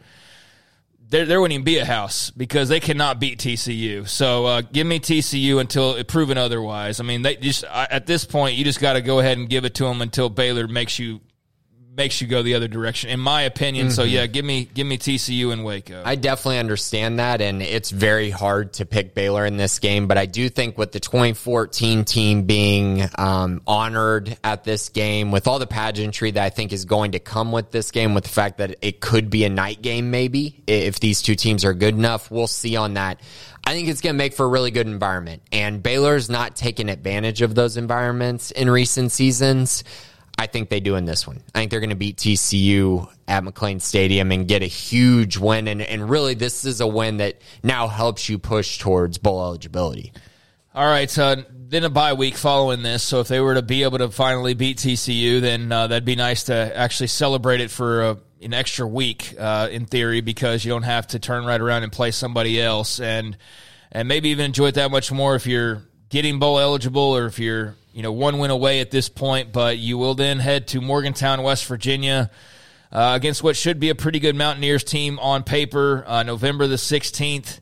there, there wouldn't even be a house because they cannot beat T C U. So uh, give me T C U until it proven otherwise. I mean, they just at this point, you just got to go ahead and give it to them until Baylor makes you – makes you go the other direction, in my opinion. Mm-hmm. So, yeah, give me give me T C U and Waco. I definitely understand that, and it's very hard to pick Baylor in this game, but I do think with the twenty fourteen team being um, honored at this game, with all the pageantry that I think is going to come with this game, with the fact that it could be a night game maybe, if these two teams are good enough, we'll see on that. I think it's going to make for a really good environment, and Baylor's not taken advantage of those environments in recent seasons. I think they do in this one. I think they're going to beat T C U at McLean Stadium and get a huge win. And, and really, this is a win that now helps you push towards bowl eligibility. All right, so then a bye week following this. So if they were to be able to finally beat T C U, then uh, that'd be nice to actually celebrate it for a, an extra week, uh, in theory, because you don't have to turn right around and play somebody else. And, and maybe even enjoy it that much more if you're getting bowl eligible or if you're you know, one win away at this point, but you will then head to Morgantown, West Virginia, uh, against what should be a pretty good Mountaineers team on paper, uh, November the sixteenth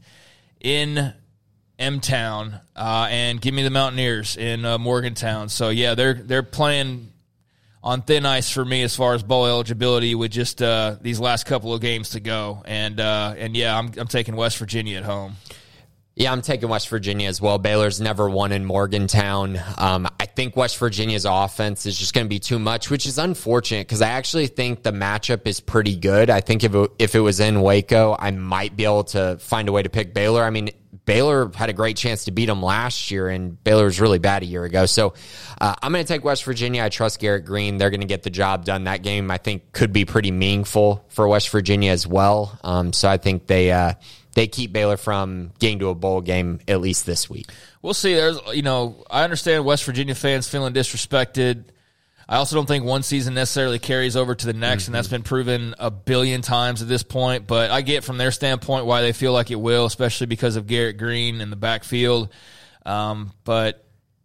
in M-Town, uh, and give me the Mountaineers in uh, Morgantown. So, yeah, they're they're playing on thin ice for me as far as bowl eligibility with just uh, these last couple of games to go. And, uh, and yeah, I'm I'm taking West Virginia at home. Yeah, I'm taking West Virginia as well. Baylor's never won in Morgantown. Um, I think West Virginia's offense is just going to be too much, which is unfortunate because I actually think the matchup is pretty good. I think if it, if it was in Waco, I might be able to find a way to pick Baylor. I mean, Baylor had a great chance to beat them last year, and Baylor was really bad a year ago. So uh, I'm going to take West Virginia. I trust Garrett Green. They're going to get the job done. That game, I think, could be pretty meaningful for West Virginia as well. Um, so I think they uh, – they keep Baylor from getting to a bowl game at least this week. We'll see. There's, you know, I understand West Virginia fans feeling disrespected. I also don't think one season necessarily carries over to the next, mm-hmm. and that's been proven a billion times at this point. But I get from their standpoint why they feel like it will, especially because of Garrett Green in the backfield. Um, but,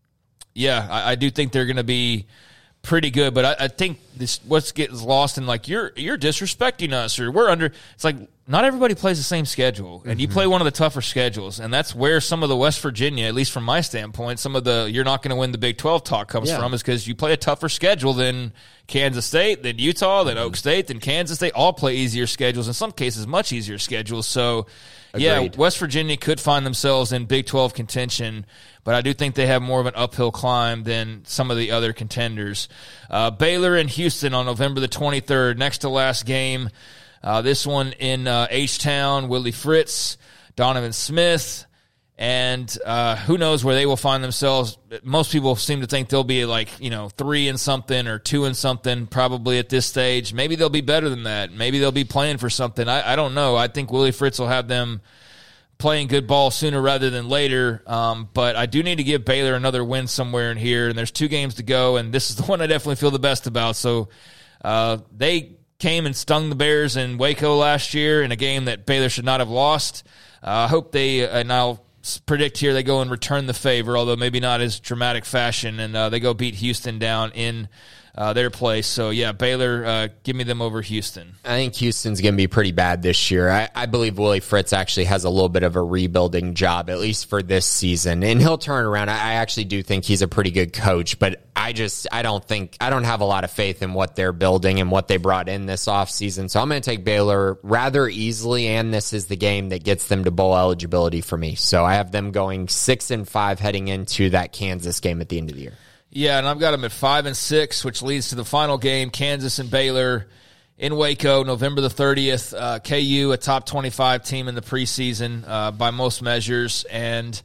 yeah, I, I do think they're going to be pretty good. But I, I think this what gets lost in, like, you're you're disrespecting us or we're under – it's like – not everybody plays the same schedule, and mm-hmm. you play one of the tougher schedules, and that's where some of the West Virginia, at least from my standpoint, some of the you're not going to win the Big twelve talk comes yeah. from is because you play a tougher schedule than Kansas State, than Utah, than mm-hmm. Oak State, than Kansas State. All play easier schedules, in some cases much easier schedules. So, Agreed. yeah, West Virginia could find themselves in Big twelve contention, but I do think they have more of an uphill climb than some of the other contenders. Uh, Baylor and Houston on November the twenty-third, next to last game. Uh, this one in uh, H-Town, Willie Fritz, Donovan Smith, and uh, who knows where they will find themselves. Most people seem to think they'll be like, you know, three and something or two and something probably at this stage. Maybe they'll be better than that. Maybe they'll be playing for something. I, I don't know. I think Willie Fritz will have them playing good ball sooner rather than later. Um, but I do need to give Baylor another win somewhere in here, and there's two games to go, and this is the one I definitely feel the best about. So uh, they came and stung the Bears in Waco last year in a game that Baylor should not have lost. Uh, I hope they, and I'll predict here, they go and return the favor, although maybe not as dramatic fashion, and uh, they go beat Houston down in Uh, their place. So, yeah, Baylor, uh, give me them over Houston. I think Houston's going to be pretty bad this year. I, I believe Willie Fritz actually has a little bit of a rebuilding job, at least for this season, and he'll turn around. I, I actually do think he's a pretty good coach, but I just, I don't think, I don't have a lot of faith in what they're building and what they brought in this offseason. So I'm going to take Baylor rather easily, and this is the game that gets them to bowl eligibility for me. So I have them going six and five heading into that Kansas game at the end of the year. Yeah, and I've got them at five and six, which leads to the final game, Kansas and Baylor in Waco, November the thirtieth. Uh, K U, a top twenty-five team in the preseason uh, by most measures, and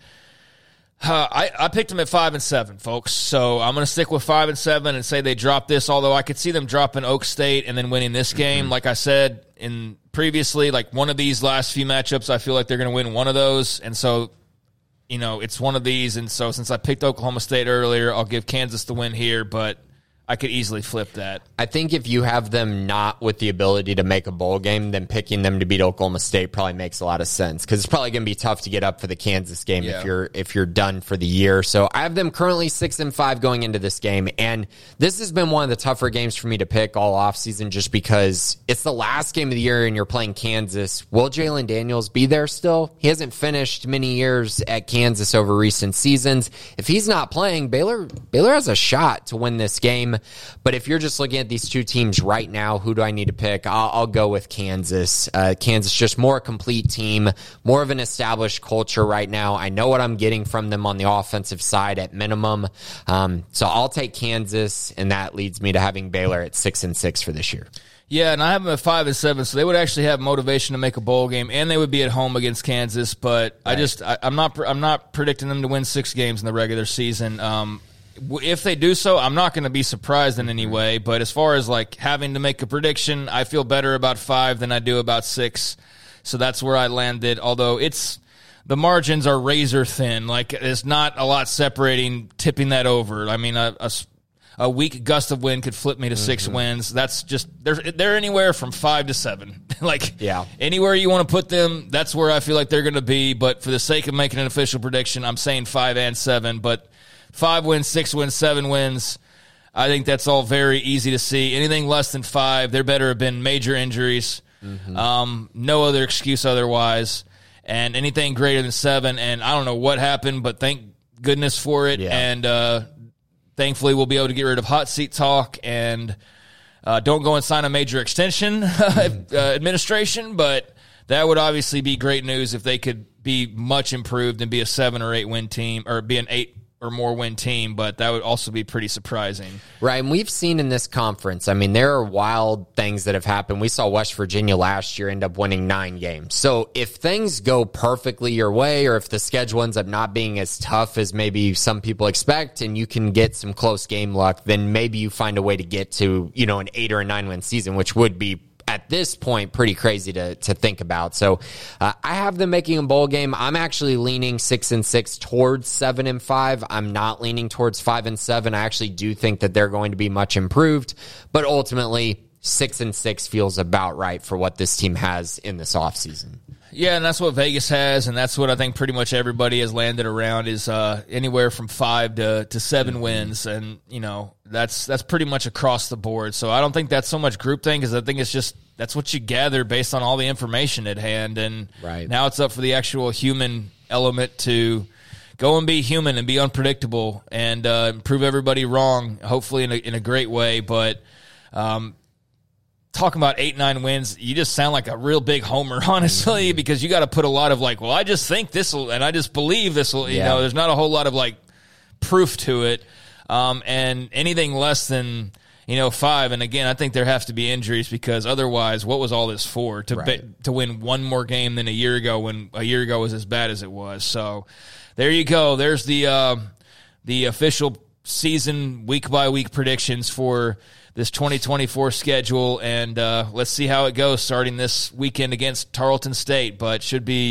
uh, I, I picked them at five and seven, folks. So I'm going to stick with five and seven and say they drop this. Although I could see them dropping Oak State and then winning this game. Mm-hmm. Like I said in previously, like one of these last few matchups, I feel like they're going to win one of those, and so. You know, it's one of these, and so since I picked Oklahoma State earlier, I'll give Kansas the win here, but I could easily flip that. I think if you have them not with the ability to make a bowl game, then picking them to beat Oklahoma State probably makes a lot of sense, because it's probably going to be tough to get up for the Kansas game yeah. if you're if you're done for the year. So I have them currently six and five going into this game, and this has been one of the tougher games for me to pick all offseason just because it's the last game of the year and you're playing Kansas. Will Jalen Daniels be there still? He hasn't finished many years at Kansas over recent seasons. If he's not playing, Baylor Baylor has a shot to win this game. But if you're just looking at these two teams right now, who do I need to pick? I'll, I'll go with Kansas. Uh, Kansas, just more a complete team, more of an established culture right now. I know what I'm getting from them on the offensive side at minimum. Um, so I'll take Kansas, and that leads me to having Baylor at six and six for this year. Yeah, and I have them at five and seven, so they would actually have motivation to make a bowl game, and they would be at home against Kansas. But right. I just, I, I'm not, I'm not predicting them to win six games in the regular season. Um, If they do so, I'm not going to be surprised in any way. But as far as like having to make a prediction, I feel better about five than I do about six. So that's where I landed. Although it's the margins are razor thin. Like there's not a lot separating, tipping that over. I mean, a, a, a weak gust of wind could flip me to mm-hmm. six wins. That's just they're they're anywhere from five to seven. like yeah. anywhere you want to put them, that's where I feel like they're going to be. But for the sake of making an official prediction, I'm saying five and seven. But Five wins, six wins, seven wins. I think that's all very easy to see. Anything less than five, there better have been major injuries. Mm-hmm. Um, no other excuse otherwise. And anything greater than seven, and I don't know what happened, but thank goodness for it. Yeah. And uh, thankfully we'll be able to get rid of hot seat talk and uh, don't go and sign a major extension uh, administration. But that would obviously be great news if they could be much improved and be a seven or eight win team, or be an eight or more win team, but that would also be pretty surprising. Right, and we've seen in this conference, I mean, there are wild things that have happened. We saw West Virginia last year end up winning nine games. So if things go perfectly your way, or if the schedule ends up not being as tough as maybe some people expect, and you can get some close game luck, then maybe you find a way to get to, you know, an eight or a nine win season, which would be at this point pretty crazy to to think about. So uh, I have them making a bowl game. I'm actually leaning six and six towards seven and five. I'm not leaning towards five and seven. I actually do think that they're going to be much improved, but ultimately six and six feels about right for what this team has in this offseason. Yeah, and that's what Vegas has, and that's what I think pretty much everybody has landed around is uh, anywhere from five to, to seven mm-hmm. wins, and you know that's that's pretty much across the board. So I don't think that's so much groupthink, because I think it's just that's what you gather based on all the information at hand, and right. now it's up for the actual human element to go and be human and be unpredictable and uh, prove everybody wrong, hopefully in a, in a great way, but. Um, Talking about eight, nine wins, you just sound like a real big homer, honestly, mm-hmm. because you got to put a lot of like, well, I just think this will, and I just believe this will, you yeah. know, there's not a whole lot of like proof to it. Um, and anything less than, you know, five. And again, I think there have to be injuries, because otherwise, what was all this for? To right. be, to win one more game than a year ago, when a year ago was as bad as it was. So there you go. There's the, uh, the official season week by week predictions for this twenty twenty-four schedule, and uh, let's see how it goes starting this weekend against Tarleton State. But should be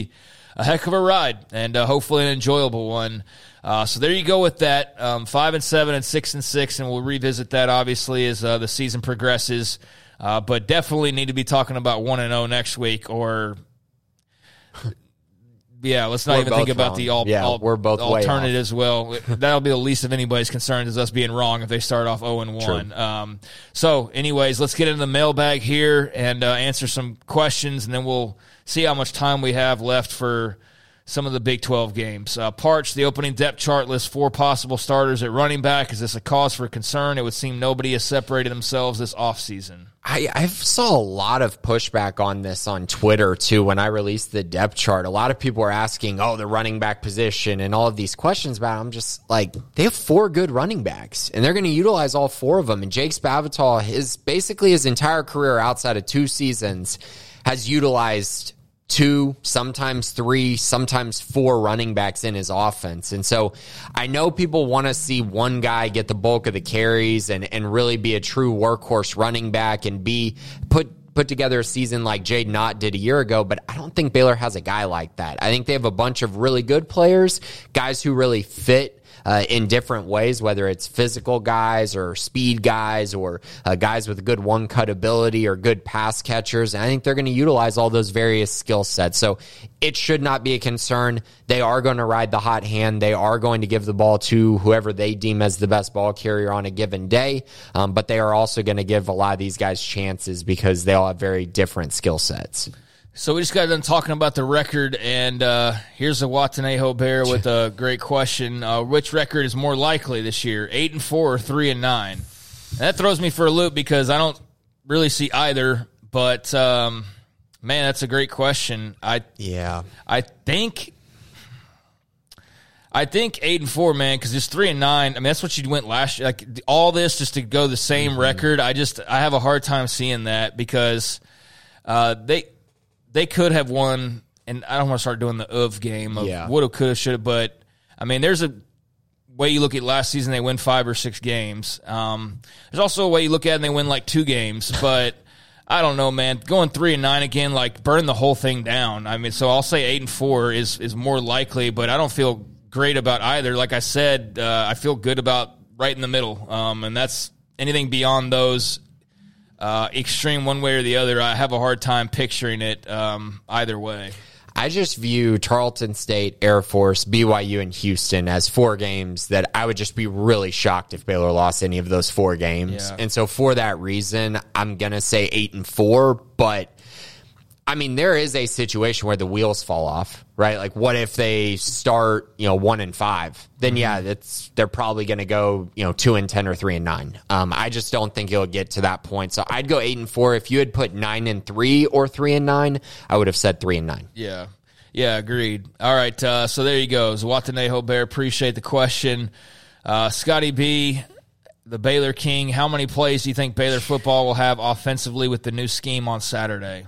a heck of a ride and uh, hopefully an enjoyable one. Uh, so there you go with that. Um, five and seven and six and six, and we'll revisit that obviously as uh, the season progresses. Uh, but definitely need to be talking about one and zero next week, or yeah, let's not we're even think wrong. about the all, yeah, all we're both alternate as well. That'll be the least of anybody's concern, is us being wrong if they start off zero and one. Um, so, anyways, let's get into the mailbag here and uh, answer some questions, and then we'll see how much time we have left for some of the Big twelve games. Uh, Parch, the opening depth chart lists four possible starters at running back. Is this a cause for concern? It would seem nobody has separated themselves this offseason. I, I saw a lot of pushback on this on Twitter, too, when I released the depth chart. A lot of people were asking, oh, the running back position and all of these questions about it. I'm just like, they have four good running backs, and they're going to utilize all four of them. And Jake Spavital, his, basically his entire career outside of two seasons, has utilized two, sometimes three, sometimes four running backs in his offense. And so I know people want to see one guy get the bulk of the carries and, and really be a true workhorse running back and be put put together a season like Jaden Ott did a year ago, but I don't think Baylor has a guy like that. I think they have a bunch of really good players, guys who really fit Uh, in different ways, whether it's physical guys or speed guys or uh, guys with good one-cut ability or good pass catchers. And I think they're going to utilize all those various skill sets. So it should not be a concern. They are going to ride the hot hand. They are going to give the ball to whoever they deem as the best ball carrier on a given day. Um, but they are also going to give a lot of these guys chances because they all have very different skill sets. So we just got done talking about the record, and uh, here's a Watanejo Bear with a great question. Uh, which record is more likely this year, eight and four or three and nine? And that throws me for a loop because I don't really see either. But um, man, that's a great question. I yeah, I think I think eight and four, man, because it's three and nine. I mean, that's what you went last year. Like all this just to go the same mm-hmm. record. I just I have a hard time seeing that because uh, they. They could have won, and I don't want to start doing the of game of yeah. woulda, coulda, shoulda, but, I mean, there's a way you look at last season, they win five or six games. Um, there's also a way you look at it and they win like two games, but I don't know, man. Going three and nine again, like burn the whole thing down. I mean, so I'll say eight and four is, is more likely, but I don't feel great about either. Like I said, uh, I feel good about right in the middle, um, and that's anything beyond those Uh, extreme one way or the other. I have a hard time picturing it um, either way. I just view Tarleton State, Air Force, B Y U, and Houston as four games that I would just be really shocked if Baylor lost any of those four games. Yeah. And so for that reason, I'm going to say eight and four, but I mean, there is a situation where the wheels fall off, right? Like, what if they start, you know, one and five? Then, yeah, that's they're probably going to go, you know, two and ten or three and nine. Um, I just don't think it'll get to that point. So I'd go eight and four. If you had put nine and three or three and nine, I would have said three and nine. Yeah, yeah, agreed. All right, uh, so there you go. Watanejo Bear, appreciate the question. Uh, Scotty B, the Baylor King, how many plays do you think Baylor football will have offensively with the new scheme on Saturday?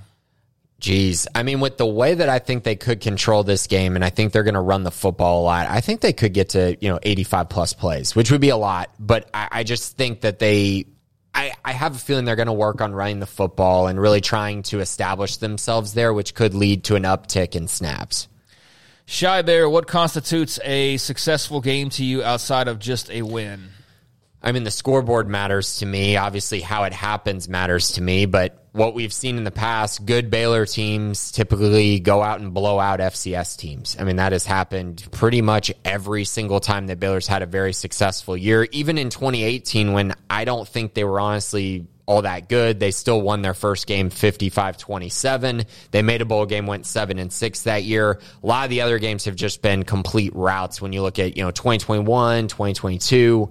Geez, I mean, with the way that I think they could control this game, and I think they're going to run the football a lot, I think they could get to, you know, eighty-five plus plays, which would be a lot. But I, I just think that they, I, I have a feeling they're going to work on running the football and really trying to establish themselves there, which could lead to an uptick in snaps. Shy Bear, what constitutes a successful game to you outside of just a win? I mean, the scoreboard matters to me. Obviously, how it happens matters to me. But what we've seen in the past, good Baylor teams typically go out and blow out F C S teams. I mean, that has happened pretty much every single time that Baylor's had a very successful year. Even in twenty eighteen, when I don't think they were honestly all that good, they still won their first game fifty-five twenty-seven. They made a bowl game, went seven and six that year. A lot of the other games have just been complete routes. When you look at, you know, twenty twenty-one, twenty twenty-two,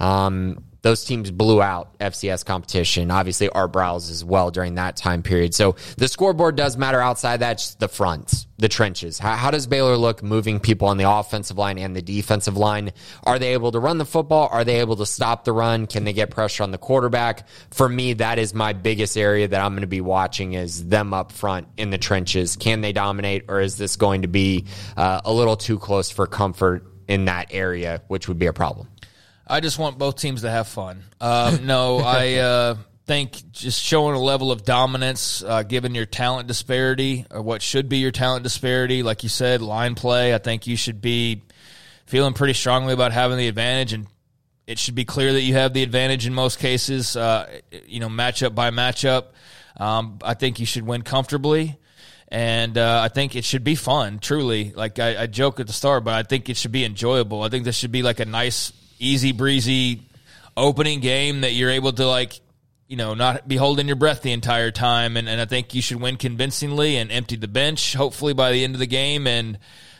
um, those teams blew out F C S competition. Obviously, Art Briles as well during that time period. So the scoreboard does matter. Outside that, just the fronts, the trenches. How, how does Baylor look moving people on the offensive line and the defensive line? Are they able to run the football? Are they able to stop the run? Can they get pressure on the quarterback? For me, that is my biggest area that I'm going to be watching, is them up front in the trenches. Can they dominate, or is this going to be uh, a little too close for comfort in that area, which would be a problem? I just want both teams to have fun. Um, no, I uh, think just showing a level of dominance, uh, given your talent disparity, or what should be your talent disparity, like you said, line play, I think you should be feeling pretty strongly about having the advantage, and it should be clear that you have the advantage in most cases, uh, you know, matchup by matchup. Um, I think you should win comfortably, and uh, I think it should be fun, truly. Like I, I joke at the start, but I think it should be enjoyable. I think this should be like a nice, easy breezy opening game that you're able to, like, you know, not be holding your breath the entire time, and, and I think you should win convincingly and empty the bench, hopefully by the end of the game, and,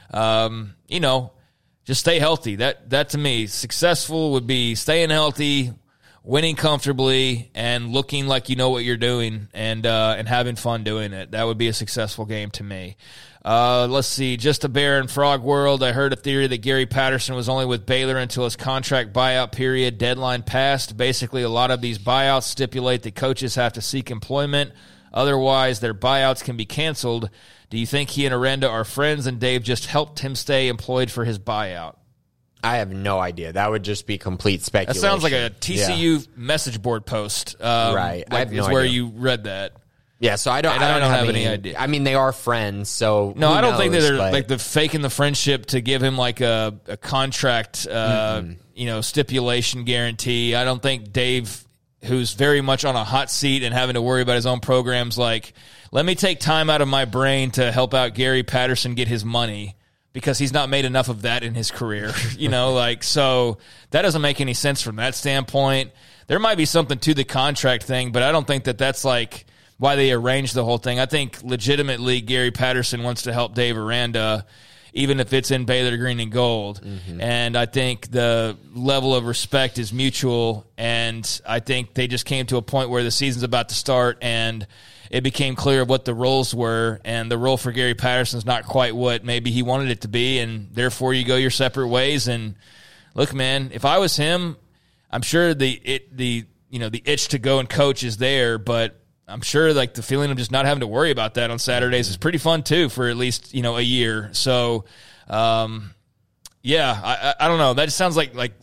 um, you know, just stay healthy. That, that to me, successful would be staying healthy, winning comfortably, and looking like you know what you're doing, and uh, and having fun doing it. That would be a successful game to me. Uh, let's see. Just a Bear in Frog World. I heard a theory that Gary Patterson was only with Baylor until his contract buyout period deadline passed. Basically, a lot of these buyouts stipulate that coaches have to seek employment. Otherwise, their buyouts can be canceled. Do you think he and Aranda are friends and Dave just helped him stay employed for his buyout? I have no idea. That would just be complete speculation. That sounds like a T C U yeah. message board post. Um, right. Like, I have no is where idea. you read that. Yeah, so I don't, And I don't, I don't have, have any, any idea. I mean, they are friends, so No, who I don't knows, think that they're but- like the faking the friendship to give him like a, a contract, uh, mm-hmm. you know, stipulation guarantee. I don't think Dave, who's very much on a hot seat and having to worry about his own programs, like, let me take time out of my brain to help out Gary Patterson get his money, because he's not made enough of that in his career, you know, like, so that doesn't make any sense from that standpoint. There might be something to the contract thing, but I don't think that that's like why they arranged the whole thing. I think legitimately Gary Patterson wants to help Dave Aranda, even if it's in Baylor green and gold. Mm-hmm. And I think the level of respect is mutual, and I think they just came to a point where the season's about to start, and it became clear what the roles were, and the role for Gary Patterson is not quite what maybe he wanted it to be, and therefore you go your separate ways. And look, man, if I was him, I'm sure the it the you know the itch to go and coach is there, but I'm sure like the feeling of just not having to worry about that on Saturdays is pretty fun too for at least you know a year. So, um, yeah, I, I don't know. That just sounds like like.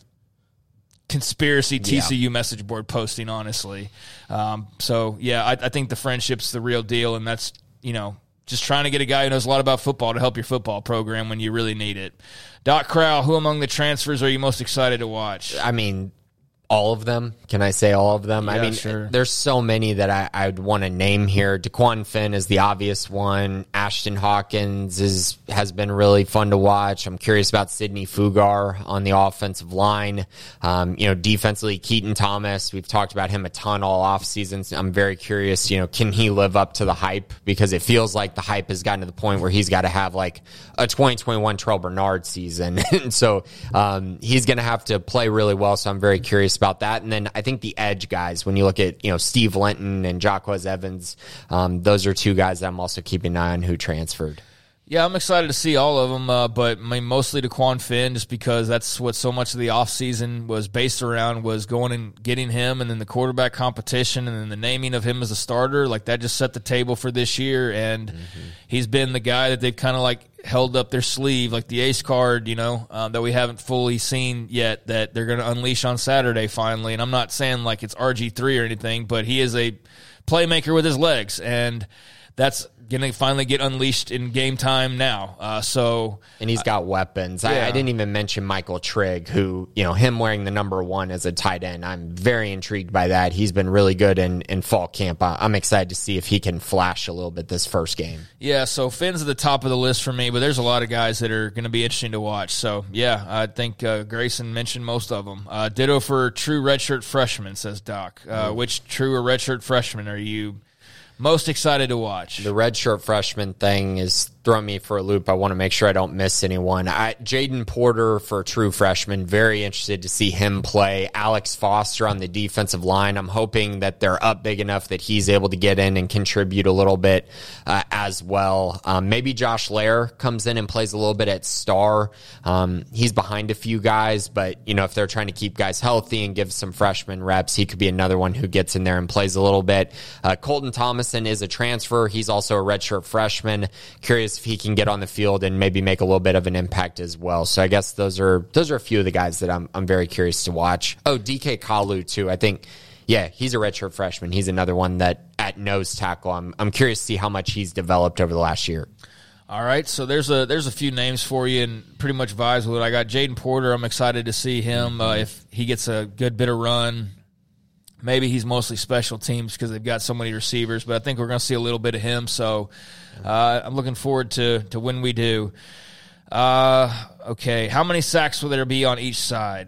conspiracy T C U yeah. message board posting, honestly. Um, so, yeah, I, I think the friendship's the real deal, and that's, you know, just trying to get a guy who knows a lot about football to help your football program when you really need it. Doc Crowell, who among the transfers are you most excited to watch? I mean, all of them. Can I say all of them? Yeah, I mean, sure. There's so many that I, I would want to name here. DeQuan Finn is the obvious one. Ashton Hawkins is has been really fun to watch. I'm curious about Sidney Fugar on the offensive line. Um, you know, defensively, Keaton Thomas. We've talked about him a ton all offseason. I'm very curious, you know, can he live up to the hype? Because it feels like the hype has gotten to the point where he's got to have like a twenty twenty-one Terrell Bernard season. And so um, he's going to have to play really well. So I'm very curious about that. And then I think the edge guys, when you look at, you know, Steve Linton and Jacquez Evans, um, those are two guys that I'm also keeping an eye on who transferred. Yeah, I'm excited to see all of them, uh, but I mean, mostly DeQuan Finn, just because that's what so much of the offseason was based around, was going and getting him, and then the quarterback competition, and then the naming of him as a starter. Like, that just set the table for this year, and mm-hmm. he's been the guy that they've kind of like held up their sleeve, like the ace card, you know, um, that we haven't fully seen yet, that they're going to unleash on Saturday finally. And I'm not saying like it's R G three or anything, but he is a playmaker with his legs, and that's going to finally get unleashed in game time now. Uh, so, and he's got uh, weapons. Yeah. I, I didn't even mention Michael Trigg, who, you know, him wearing the number one as a tight end. I'm very intrigued by that. He's been really good in, in fall camp. I'm excited to see if he can flash a little bit this first game. Yeah, so Finn's at the top of the list for me, but there's a lot of guys that are going to be interesting to watch. So, yeah, I think uh, Grayson mentioned most of them. Uh, ditto for true redshirt freshman, says Doc. Uh, mm. Which true or redshirt freshman are you most excited to watch? The redshirt freshman thing is throwing me for a loop. I want to make sure I don't miss anyone. I, Jaden Porter for true freshman, very interested to see him play. Alex Foster on the defensive line. I'm hoping that they're up big enough that he's able to get in and contribute a little bit uh, as well. Um, maybe Josh Lair comes in and plays a little bit at star. Um, he's behind a few guys, but you know, if they're trying to keep guys healthy and give some freshman reps, he could be another one who gets in there and plays a little bit. Uh, Colton Thomason is a transfer. He's also a redshirt freshman. Curious if he can get on the field and maybe make a little bit of an impact as well. So I guess those are those are a few of the guys that I'm I'm very curious to watch. Oh, D K Kalu too. I think Yeah, he's a redshirt freshman. He's another one that at nose tackle, I'm I'm curious to see how much he's developed over the last year. All right, so there's a there's a few names for you and pretty much vibes with it. I got Jaden Porter. I'm excited to see him uh, if he gets a good bit of run. Maybe he's mostly special teams because they've got so many receivers, but I think we're going to see a little bit of him. So uh, I'm looking forward to to when we do. Uh, okay, how many sacks will there be on each side?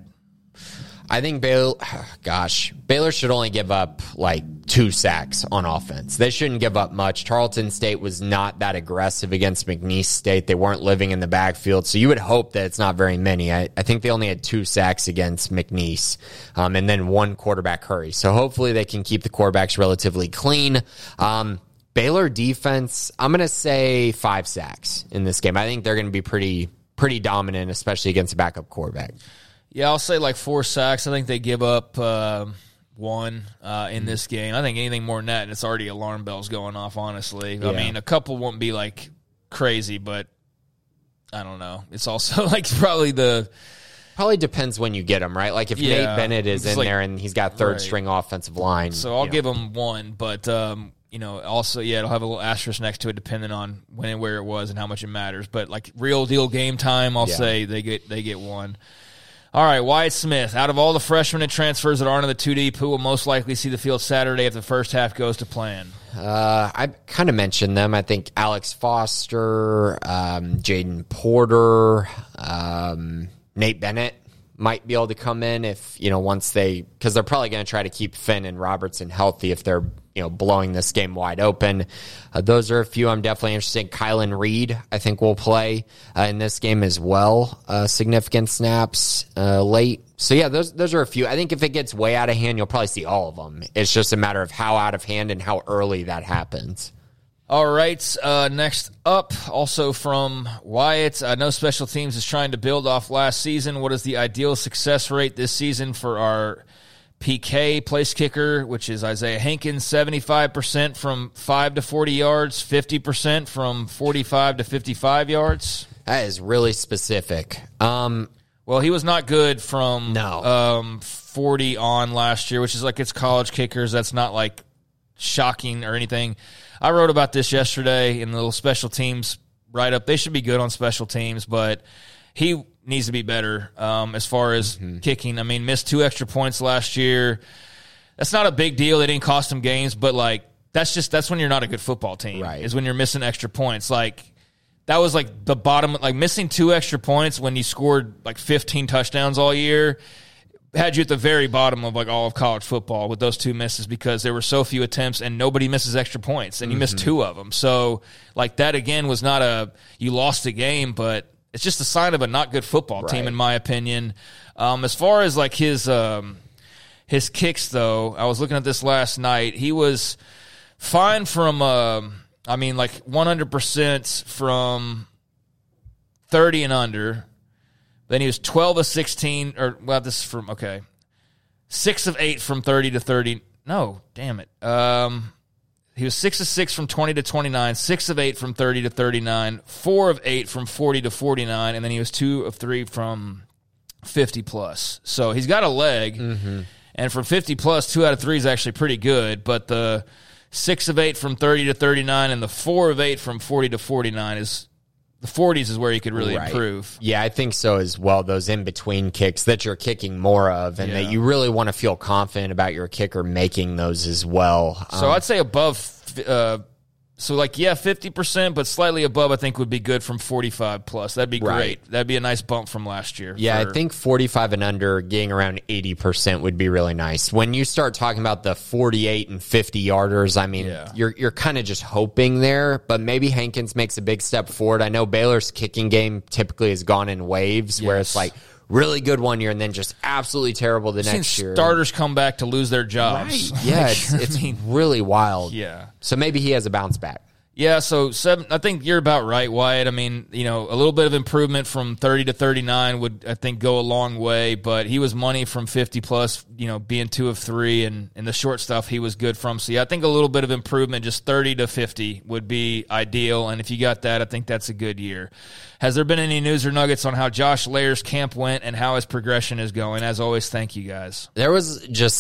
I think Baylor, gosh, Baylor should only give up like two sacks on offense. They shouldn't give up much. Tarleton State was not that aggressive against McNeese State. They weren't living in the backfield, so you would hope that it's not very many. I, I think they only had two sacks against McNeese, um, and then one quarterback hurry. So hopefully they can keep the quarterbacks relatively clean. Um, Baylor defense, I'm going to say five sacks in this game. I think they're going to be pretty pretty dominant, especially against a backup quarterback. Yeah, I'll say like four sacks. I think they give up uh, one uh, in this game. I think anything more than that, and it's already alarm bells going off, honestly. Yeah. I mean, a couple won't be like crazy, but I don't know. It's also like probably the... Probably depends when you get them, right? Like if Yeah, Nate Bennett is it's in like- there and he's got third right. string offensive line. So I'll you know. give them one, but um, you know, also yeah, it'll have a little asterisk next to it depending on when and where it was and how much it matters. But like real deal game time, I'll Yeah. say say they get they get one. All right, Wyatt Smith. Out of all the freshmen and transfers that aren't in the two deep, who will most likely see the field Saturday if the first half goes to plan? Uh, I kind of mentioned them. I think Alex Foster, um, Jaden Porter, um, Nate Bennett might be able to come in if, you know, once they, because they're probably going to try to keep Finn and Robertson healthy if they're, you know, blowing this game wide open. Uh, those are a few I'm definitely interested in. Kylan Reed, I think, will play uh, in this game as well. Uh, significant snaps uh, late. So, yeah, those those are a few. I think if it gets way out of hand, you'll probably see all of them. It's just a matter of how out of hand and how early that happens. All right, uh, next up, also from Wyatt, I know Special Teams is trying to build off last season. What is the ideal success rate this season for our P K place kicker, which is Isaiah Hankins? Seventy-five percent from five to forty yards, fifty percent from forty-five to fifty-five yards. That is really specific. Um, Well, he was not good from No. um, forty on last year, which is like it's college kickers. That's not like shocking or anything. I wrote about this yesterday in the little special teams write-up. They should be good on special teams, but he needs to be better um, as far as mm-hmm. kicking. I mean, missed two extra points last year. That's not a big deal. They didn't cost him games, but, like, that's just that's when you're not a good football team, right. is when you're missing extra points. Like, that was, like, the bottom. Like, missing two extra points when you scored, like, fifteen touchdowns all year had you at the very bottom of, like, all of college football with those two misses because there were so few attempts and nobody misses extra points, and you mm-hmm. missed two of them. So, like, that, again, was not a – you lost a game, but it's just a sign of a not good football right. team, in my opinion. Um, as far as, like, his um, his kicks, though, I was looking at this last night. He was fine from uh, – I mean, like, one hundred percent from thirty and under. Then he was twelve of sixteen, or, well, this is from, okay, six of eight from thirty to thirty. No, damn it. Um, he was six of six from twenty to twenty-nine, six of eight from thirty to thirty-nine, four of eight from forty to forty-nine, and then he was two of three from fifty plus. So he's got a leg, mm-hmm. and from fifty plus, two out of three is actually pretty good, but the six of eight from thirty to thirty-nine and the four of eight from forty to forty-nine is the forties is where you could really right. improve. Yeah, I think so as well. Those in-between kicks that you're kicking more of, and Yeah. that you really want to feel confident about your kicker making those as well. So Um, I'd say above, uh, so like, yeah, fifty percent, but slightly above I think would be good from forty-five plus. That'd be Right. great. That'd be a nice bump from last year. Yeah, for- I think forty-five and under, getting around eighty percent would be really nice. When you start talking about the forty-eight and fifty yarders, I mean, Yeah. you're you're kind of just hoping there, but maybe Hankins makes a big step forward. I know Baylor's kicking game typically has gone in waves where Yes. it's like really good one year and then just absolutely terrible the I've seen next year. starters come back to lose their jobs. Right. Yeah, Like, it's, I it's mean, really wild. yeah. So maybe he has a bounce back. Yeah, so seven. I think you're about right, Wyatt. I mean, you know, a little bit of improvement from thirty to thirty-nine would, I think, go a long way. But he was money from fifty plus. You know, being two of three, and, and the short stuff he was good from. So yeah, I think a little bit of improvement, just thirty to fifty, would be ideal. And if you got that, I think that's a good year. Has there been any news or nuggets on how Josh Layer's camp went and how his progression is going? As always, thank you guys. There was just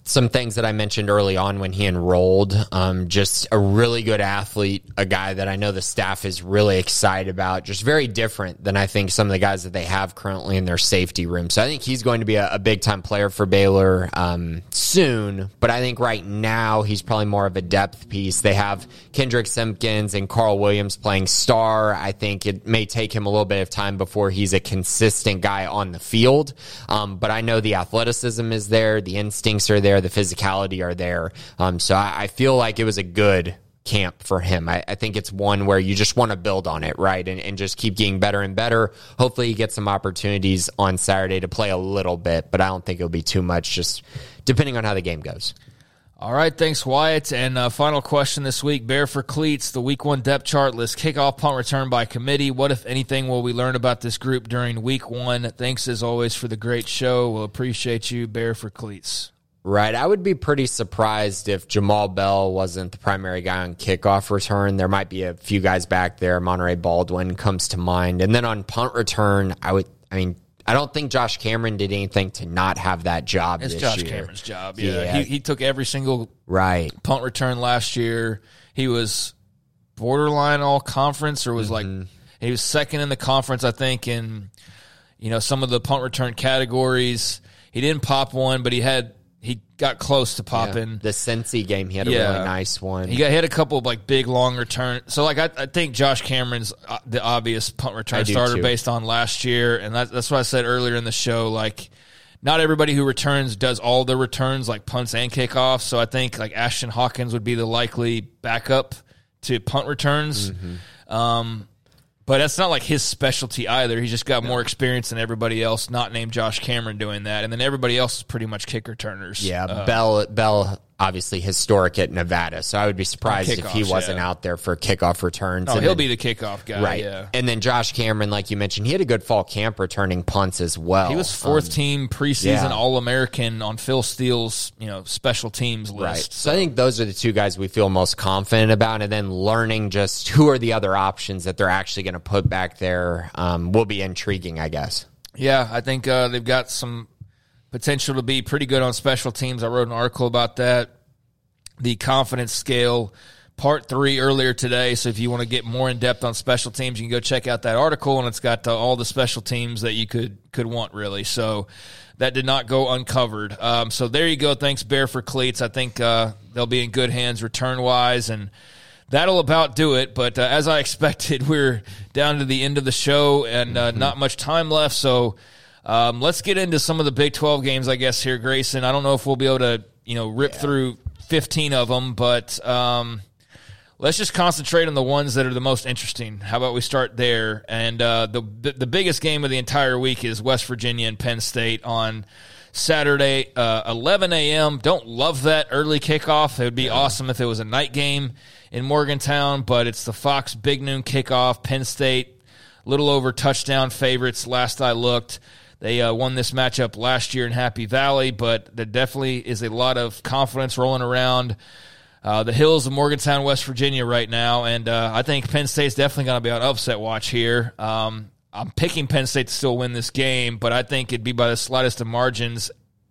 some things that I mentioned early on when he enrolled. Um, just a really good athlete, a guy that I know the staff is really excited about. Just very different than I think some of the guys that they have currently in their safety room. So I think he's going to be a, a big-time player for Baylor um, soon. But I think right now he's probably more of a depth piece. They have Kendrick Simpkins and Carl Williams playing star. I think it may take him a little bit of time before he's a consistent guy on the field. Um, but I know the athleticism is there, the instincts are there, the physicality are there. Um, so I, I feel like it was a good camp for him. I, I think it's one where you just want to build on it, right? And, and just keep getting better and better. Hopefully he gets some opportunities on Saturday to play a little bit, but I don't think it'll be too much, just depending on how the game goes. All right, thanks, Wyatt. And uh, final question this week, Bear for Cleats, the week one depth chart list, kickoff, punt return by committee. What, if anything, will we learn about this group during week one? Thanks, as always, for the great show. We'll appreciate you, Bear for Cleats. Right. I would be pretty surprised if Jamal Bell wasn't the primary guy on kickoff return. There might be a few guys back there. Monterey Baldwin comes to mind. And then on punt return, I would, I mean, I don't think Josh Cameron did anything to not have that job it's this Josh year. It's Josh Cameron's job, yeah. yeah. He, he took every single right punt return last year. He was borderline all-conference, or was mm-hmm. like he was second in the conference, I think, in you know some of the punt return categories. He didn't pop one, but he had he got close to popping. Yeah. The Cincy game, he had a yeah. really nice one. He got he had a couple of like big long return. So like I, I think Josh Cameron's uh, the obvious punt return starter too. Based on last year, and that, that's what I said earlier in the show. Like, not everybody who returns does all the returns, like punts and kickoffs. So I think like Ashton Hawkins would be the likely backup to punt returns. Mm-hmm. Um, but that's not like his specialty either. He's just got no. more experience than everybody else, not named Josh Cameron, doing that. And then everybody else is pretty much kick returners. Yeah, uh, Bell, Bell, obviously historic at Nevada, so I would be surprised if he wasn't yeah. out there for kickoff returns. Oh, and he'll then, be the kickoff guy, right? Yeah. And then Josh Cameron, like you mentioned, he had a good fall camp returning punts as well. He was fourth um, team preseason yeah. All-American on Phil Steele's you know special teams list. Right. So. so I think those are the two guys we feel most confident about, and then learning just who are the other options that they're actually going to put back there um, will be intriguing, I guess. Yeah, I think uh, they've got some potential to be pretty good on special teams. I wrote an article about that. The confidence scale, part three earlier today. So if you want to get more in depth on special teams, you can go check out that article, and it's got uh, all the special teams that you could could want, really. So that did not go uncovered. Um, so there you go. Thanks, Bear for Cleats. I think uh, they'll be in good hands return wise, and that'll about do it. But uh, as I expected, we're down to the end of the show, and uh, mm-hmm. not much time left. So um, let's get into some of the Big twelve games, I guess, here, Grayson. I don't know if we'll be able to you know rip yeah. through fifteen of them, but um, let's just concentrate on the ones that are the most interesting. How about we start there? And uh, the the biggest game of the entire week is West Virginia and Penn State on Saturday, uh, eleven a.m. Don't love that early kickoff. It would be yeah. awesome if it was a night game in Morgantown, but it's the Fox Big Noon kickoff. Penn State, a little over touchdown favorites last I looked. They uh, won this matchup last year in Happy Valley, but there definitely is a lot of confidence rolling around uh, the hills of Morgantown, West Virginia right now, and uh, I think Penn State's definitely going to be on upset watch here. Um, I'm picking Penn State to still win this game, but I think it'd be by the slightest of margins,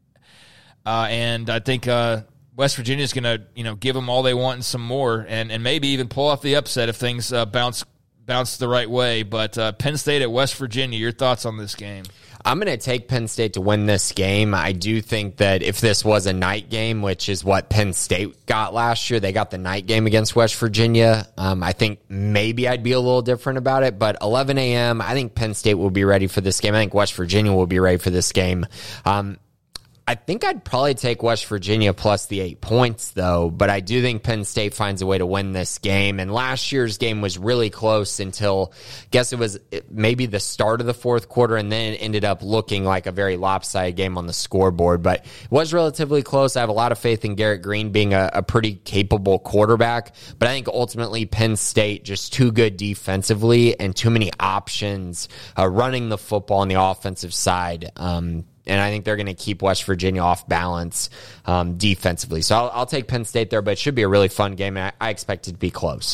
uh, and I think uh, West Virginia's going to you know give them all they want and some more, and, and maybe even pull off the upset if things uh, bounce bounce the right way. But uh, Penn State at West Virginia, your thoughts on this game? I'm going to take Penn State to win this game. I do think that if this was a night game, which is what Penn State got last year, they got the night game against West Virginia. Um, I think maybe I'd be a little different about it, but eleven a.m., I think Penn State will be ready for this game. I think West Virginia will be ready for this game. Um, I think I'd probably take West Virginia plus the eight points, though, but I do think Penn State finds a way to win this game. And last year's game was really close until, I guess it was maybe the start of the fourth quarter, and then it ended up looking like a very lopsided game on the scoreboard. But it was relatively close. I have a lot of faith in Garrett Green being a, a pretty capable quarterback, but I think ultimately Penn State just too good defensively and too many options uh, running the football on the offensive side. Um, And I think they're going to keep West Virginia off balance um, defensively. So I'll, I'll take Penn State there, but it should be a really fun game, and I, I expect it to be close.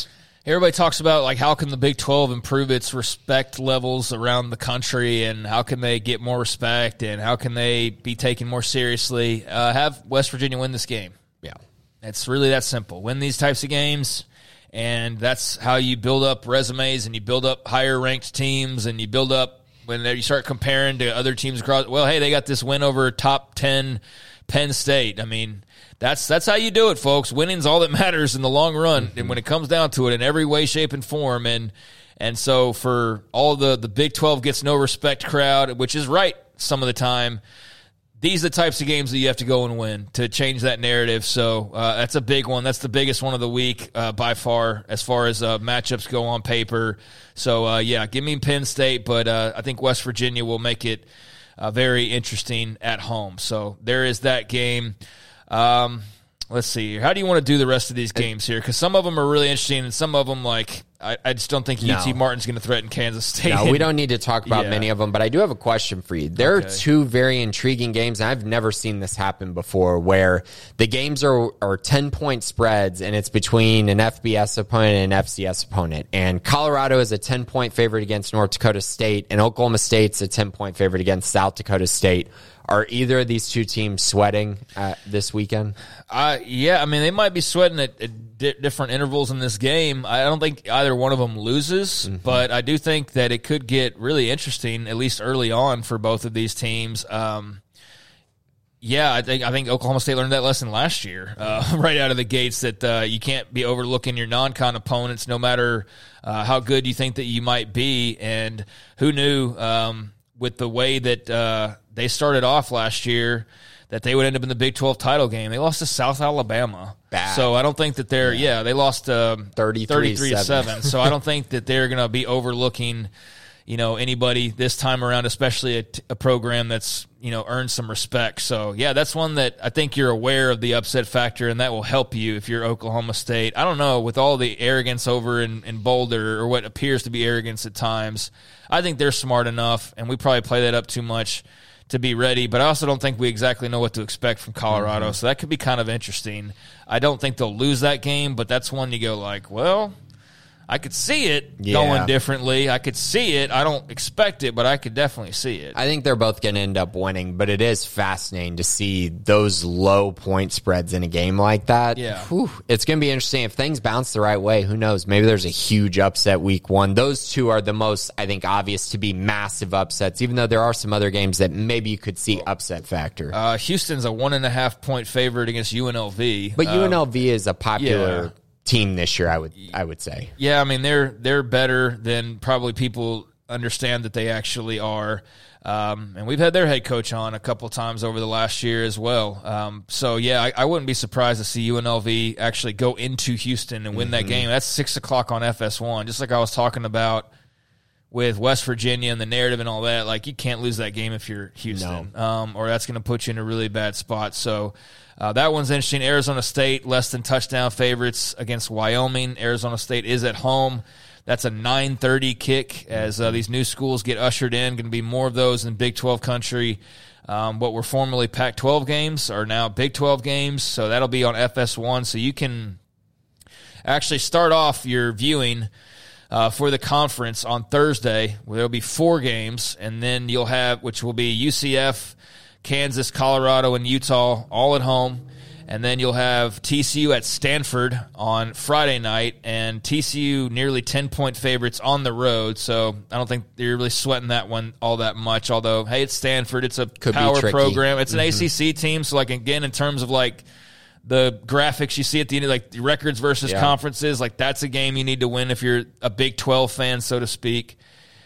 Everybody talks about, like, how can the Big twelve improve its respect levels around the country, and how can they get more respect, and how can they be taken more seriously. Uh, have West Virginia win this game. Yeah. It's really that simple. Win these types of games, and that's how you build up resumes, and you build up higher-ranked teams, and you build up when you start comparing to other teams across. Well, hey, they got this win over top ten Penn State. I mean, That's that's how you do it, folks. Winning's all that matters in the long run, mm-hmm. and when it comes down to it, in every way, shape, and form. And and so for all the the Big twelve gets no respect crowd, which is right some of the time, these are the types of games that you have to go and win to change that narrative. So uh, that's a big one. That's the biggest one of the week uh, by far, as far as uh, matchups go on paper. So uh, yeah, give me Penn State, but uh, I think West Virginia will make it uh, very interesting at home. So there is that game. Um, let's see. How do you want to do the rest of these games here? Because some of them are really interesting, and some of them, like, I, I just don't think U T No. Martin's going to threaten Kansas State. No, we don't need to talk about Yeah. many of them, but I do have a question for you. There Okay. are two very intriguing games, and I've never seen this happen before, where the games are, are ten-point spreads, and it's between an F B S opponent and an F C S opponent. And Colorado is a ten-point favorite against North Dakota State, and Oklahoma State's a ten-point favorite against South Dakota State. Are either of these two teams sweating uh, this weekend? Uh, yeah, I mean, they might be sweating at, at di- different intervals in this game. I don't think either one of them loses, mm-hmm. but I do think that it could get really interesting, at least early on, for both of these teams. Um, yeah, I think I think Oklahoma State learned that lesson last year, uh, right out of the gates, that uh, you can't be overlooking your non-con opponents, no matter uh, how good you think that you might be. And who knew, um, with the way that uh, they started off last year, that they would end up in the Big twelve title game. They lost to South Alabama. Bad. So I don't think that they're, yeah, yeah they lost um, thirty-three to seven. So I don't think that they're going to be overlooking, you know, anybody this time around, especially a, t- a program that's, you know, earned some respect. So, yeah, that's one that I think you're aware of the upset factor, and that will help you if you're Oklahoma State. I don't know, with all the arrogance over in, in Boulder, or what appears to be arrogance at times, I think they're smart enough, and we probably play that up too much to be ready. But I also don't think we exactly know what to expect from Colorado, mm-hmm. so that could be kind of interesting. I don't think they'll lose that game, but that's one you go like, well, I could see it yeah. going differently. I could see it. I don't expect it, but I could definitely see it. I think they're both going to end up winning, but it is fascinating to see those low point spreads in a game like that. Yeah. Whew, it's going to be interesting. If things bounce the right way, who knows? Maybe there's a huge upset week one. Those two are the most, I think, obvious to be massive upsets, even though there are some other games that maybe you could see upset factor. Uh, Houston's a one and a half point favorite against U N L V. But uh, U N L V is a popular yeah. team this year, I would I would say. Yeah, I mean, they're they're better than probably people understand that they actually are. Um, and we've had their head coach on a couple times over the last year as well. Um, so, yeah, I, I wouldn't be surprised to see U N L V actually go into Houston and win mm-hmm. that game. That's six o'clock on F S one, just like I was talking about with West Virginia and the narrative and all that. Like, you can't lose that game if you're Houston, no. um, or that's going to put you in a really bad spot. So, Uh, that one's interesting. Arizona State, less than touchdown favorites against Wyoming. Arizona State is at home. That's a nine thirty kick as uh, these new schools get ushered in. Going to be more of those in Big twelve country. Um, what were formerly Pac twelve games are now Big twelve games, so that'll be on F S one. So you can actually start off your viewing uh, for the conference on Thursday, where there'll be four games, and then you'll have, which will be U C F, Kansas, Colorado, and Utah all at home. And then you'll have T C U at Stanford on Friday night, and T C U nearly ten-point favorites on the road. So I don't think you're really sweating that one all that much, although, hey, it's Stanford. It's a Could power be program. It's an mm-hmm. A C C team. So, like, again, in terms of, like, the graphics you see at the end of, like, the records versus yeah. conferences, like, that's a game you need to win if you're a Big twelve fan, so to speak.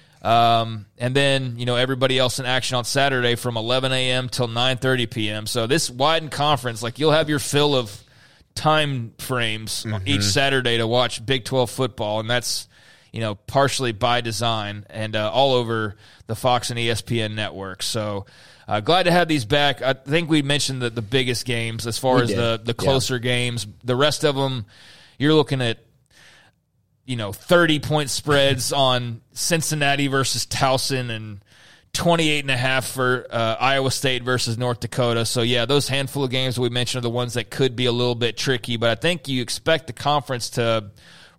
Um, and then, you know, everybody else in action on Saturday from eleven a.m. till nine thirty p.m. So this widened conference, like, you'll have your fill of time frames mm-hmm. each Saturday to watch Big twelve football, and that's, you know, partially by design, and uh, all over the Fox and E S P N networks. So uh, glad to have these back. I think we mentioned the, the biggest games as far we as did. the, the closer yeah. games. The rest of them, you're looking at, you know, thirty-point spreads on Cincinnati versus Towson and twenty-eight and a half for uh, Iowa State versus North Dakota. So, yeah, those handful of games we mentioned are the ones that could be a little bit tricky. But I think you expect the conference to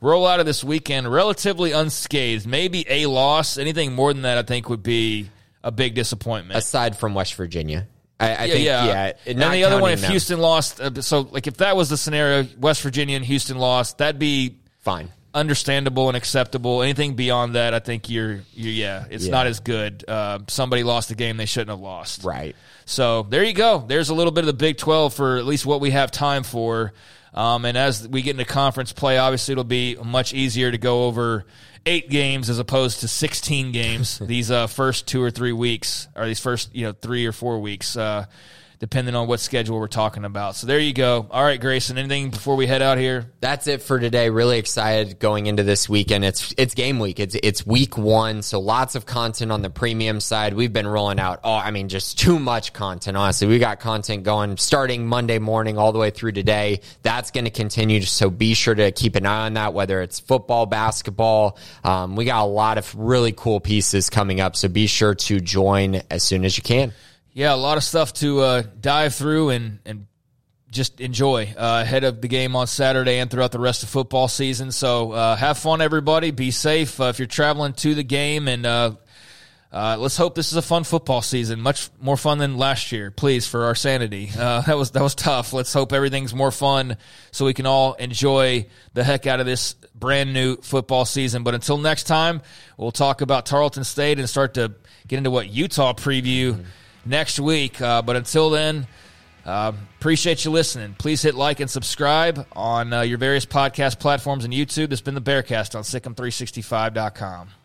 roll out of this weekend relatively unscathed. Maybe a loss. Anything more than that, I think, would be a big disappointment. Aside from West Virginia. I, I yeah, think, yeah. yeah. And then the other one, if them. Houston lost, uh, so like if that was the scenario, West Virginia and Houston lost, that'd be fine, understandable and acceptable. Anything beyond that, I think you're, you're yeah, it's yeah. not as good. Uh, somebody lost a game they shouldn't have lost. Right. So there you go. There's a little bit of the Big twelve for at least what we have time for. Um, and as we get into conference play, obviously it'll be much easier to go over eight games as opposed to sixteen games these uh, first two or three weeks, or these first you know three or four weeks, uh, depending on what schedule we're talking about. So there you go. All right, Grayson, anything before we head out here? That's it for today. Really excited going into this weekend. It's it's game week. It's it's week one, so lots of content on the premium side. We've been rolling out, oh, I mean, just too much content, honestly. We got content going starting Monday morning all the way through today. That's going to continue, so be sure to keep an eye on that, whether it's football, basketball. Um, we got a lot of really cool pieces coming up, so be sure to join as soon as you can. Yeah, a lot of stuff to uh, dive through and, and just enjoy uh, ahead of the game on Saturday and throughout the rest of football season. So uh, have fun, everybody. Be safe uh, if you're traveling to the game. And uh, uh, let's hope this is a fun football season, much more fun than last year, please, for our sanity. Uh, that was that was tough. Let's hope everything's more fun so we can all enjoy the heck out of this brand new football season. But until next time, we'll talk about Tarleton State and start to get into what Utah preview mm-hmm. next week. Uh, but until then, uh, appreciate you listening. Please hit like and subscribe on uh, your various podcast platforms and YouTube. This has been the Bearcast on Sic em three sixty-five dot com.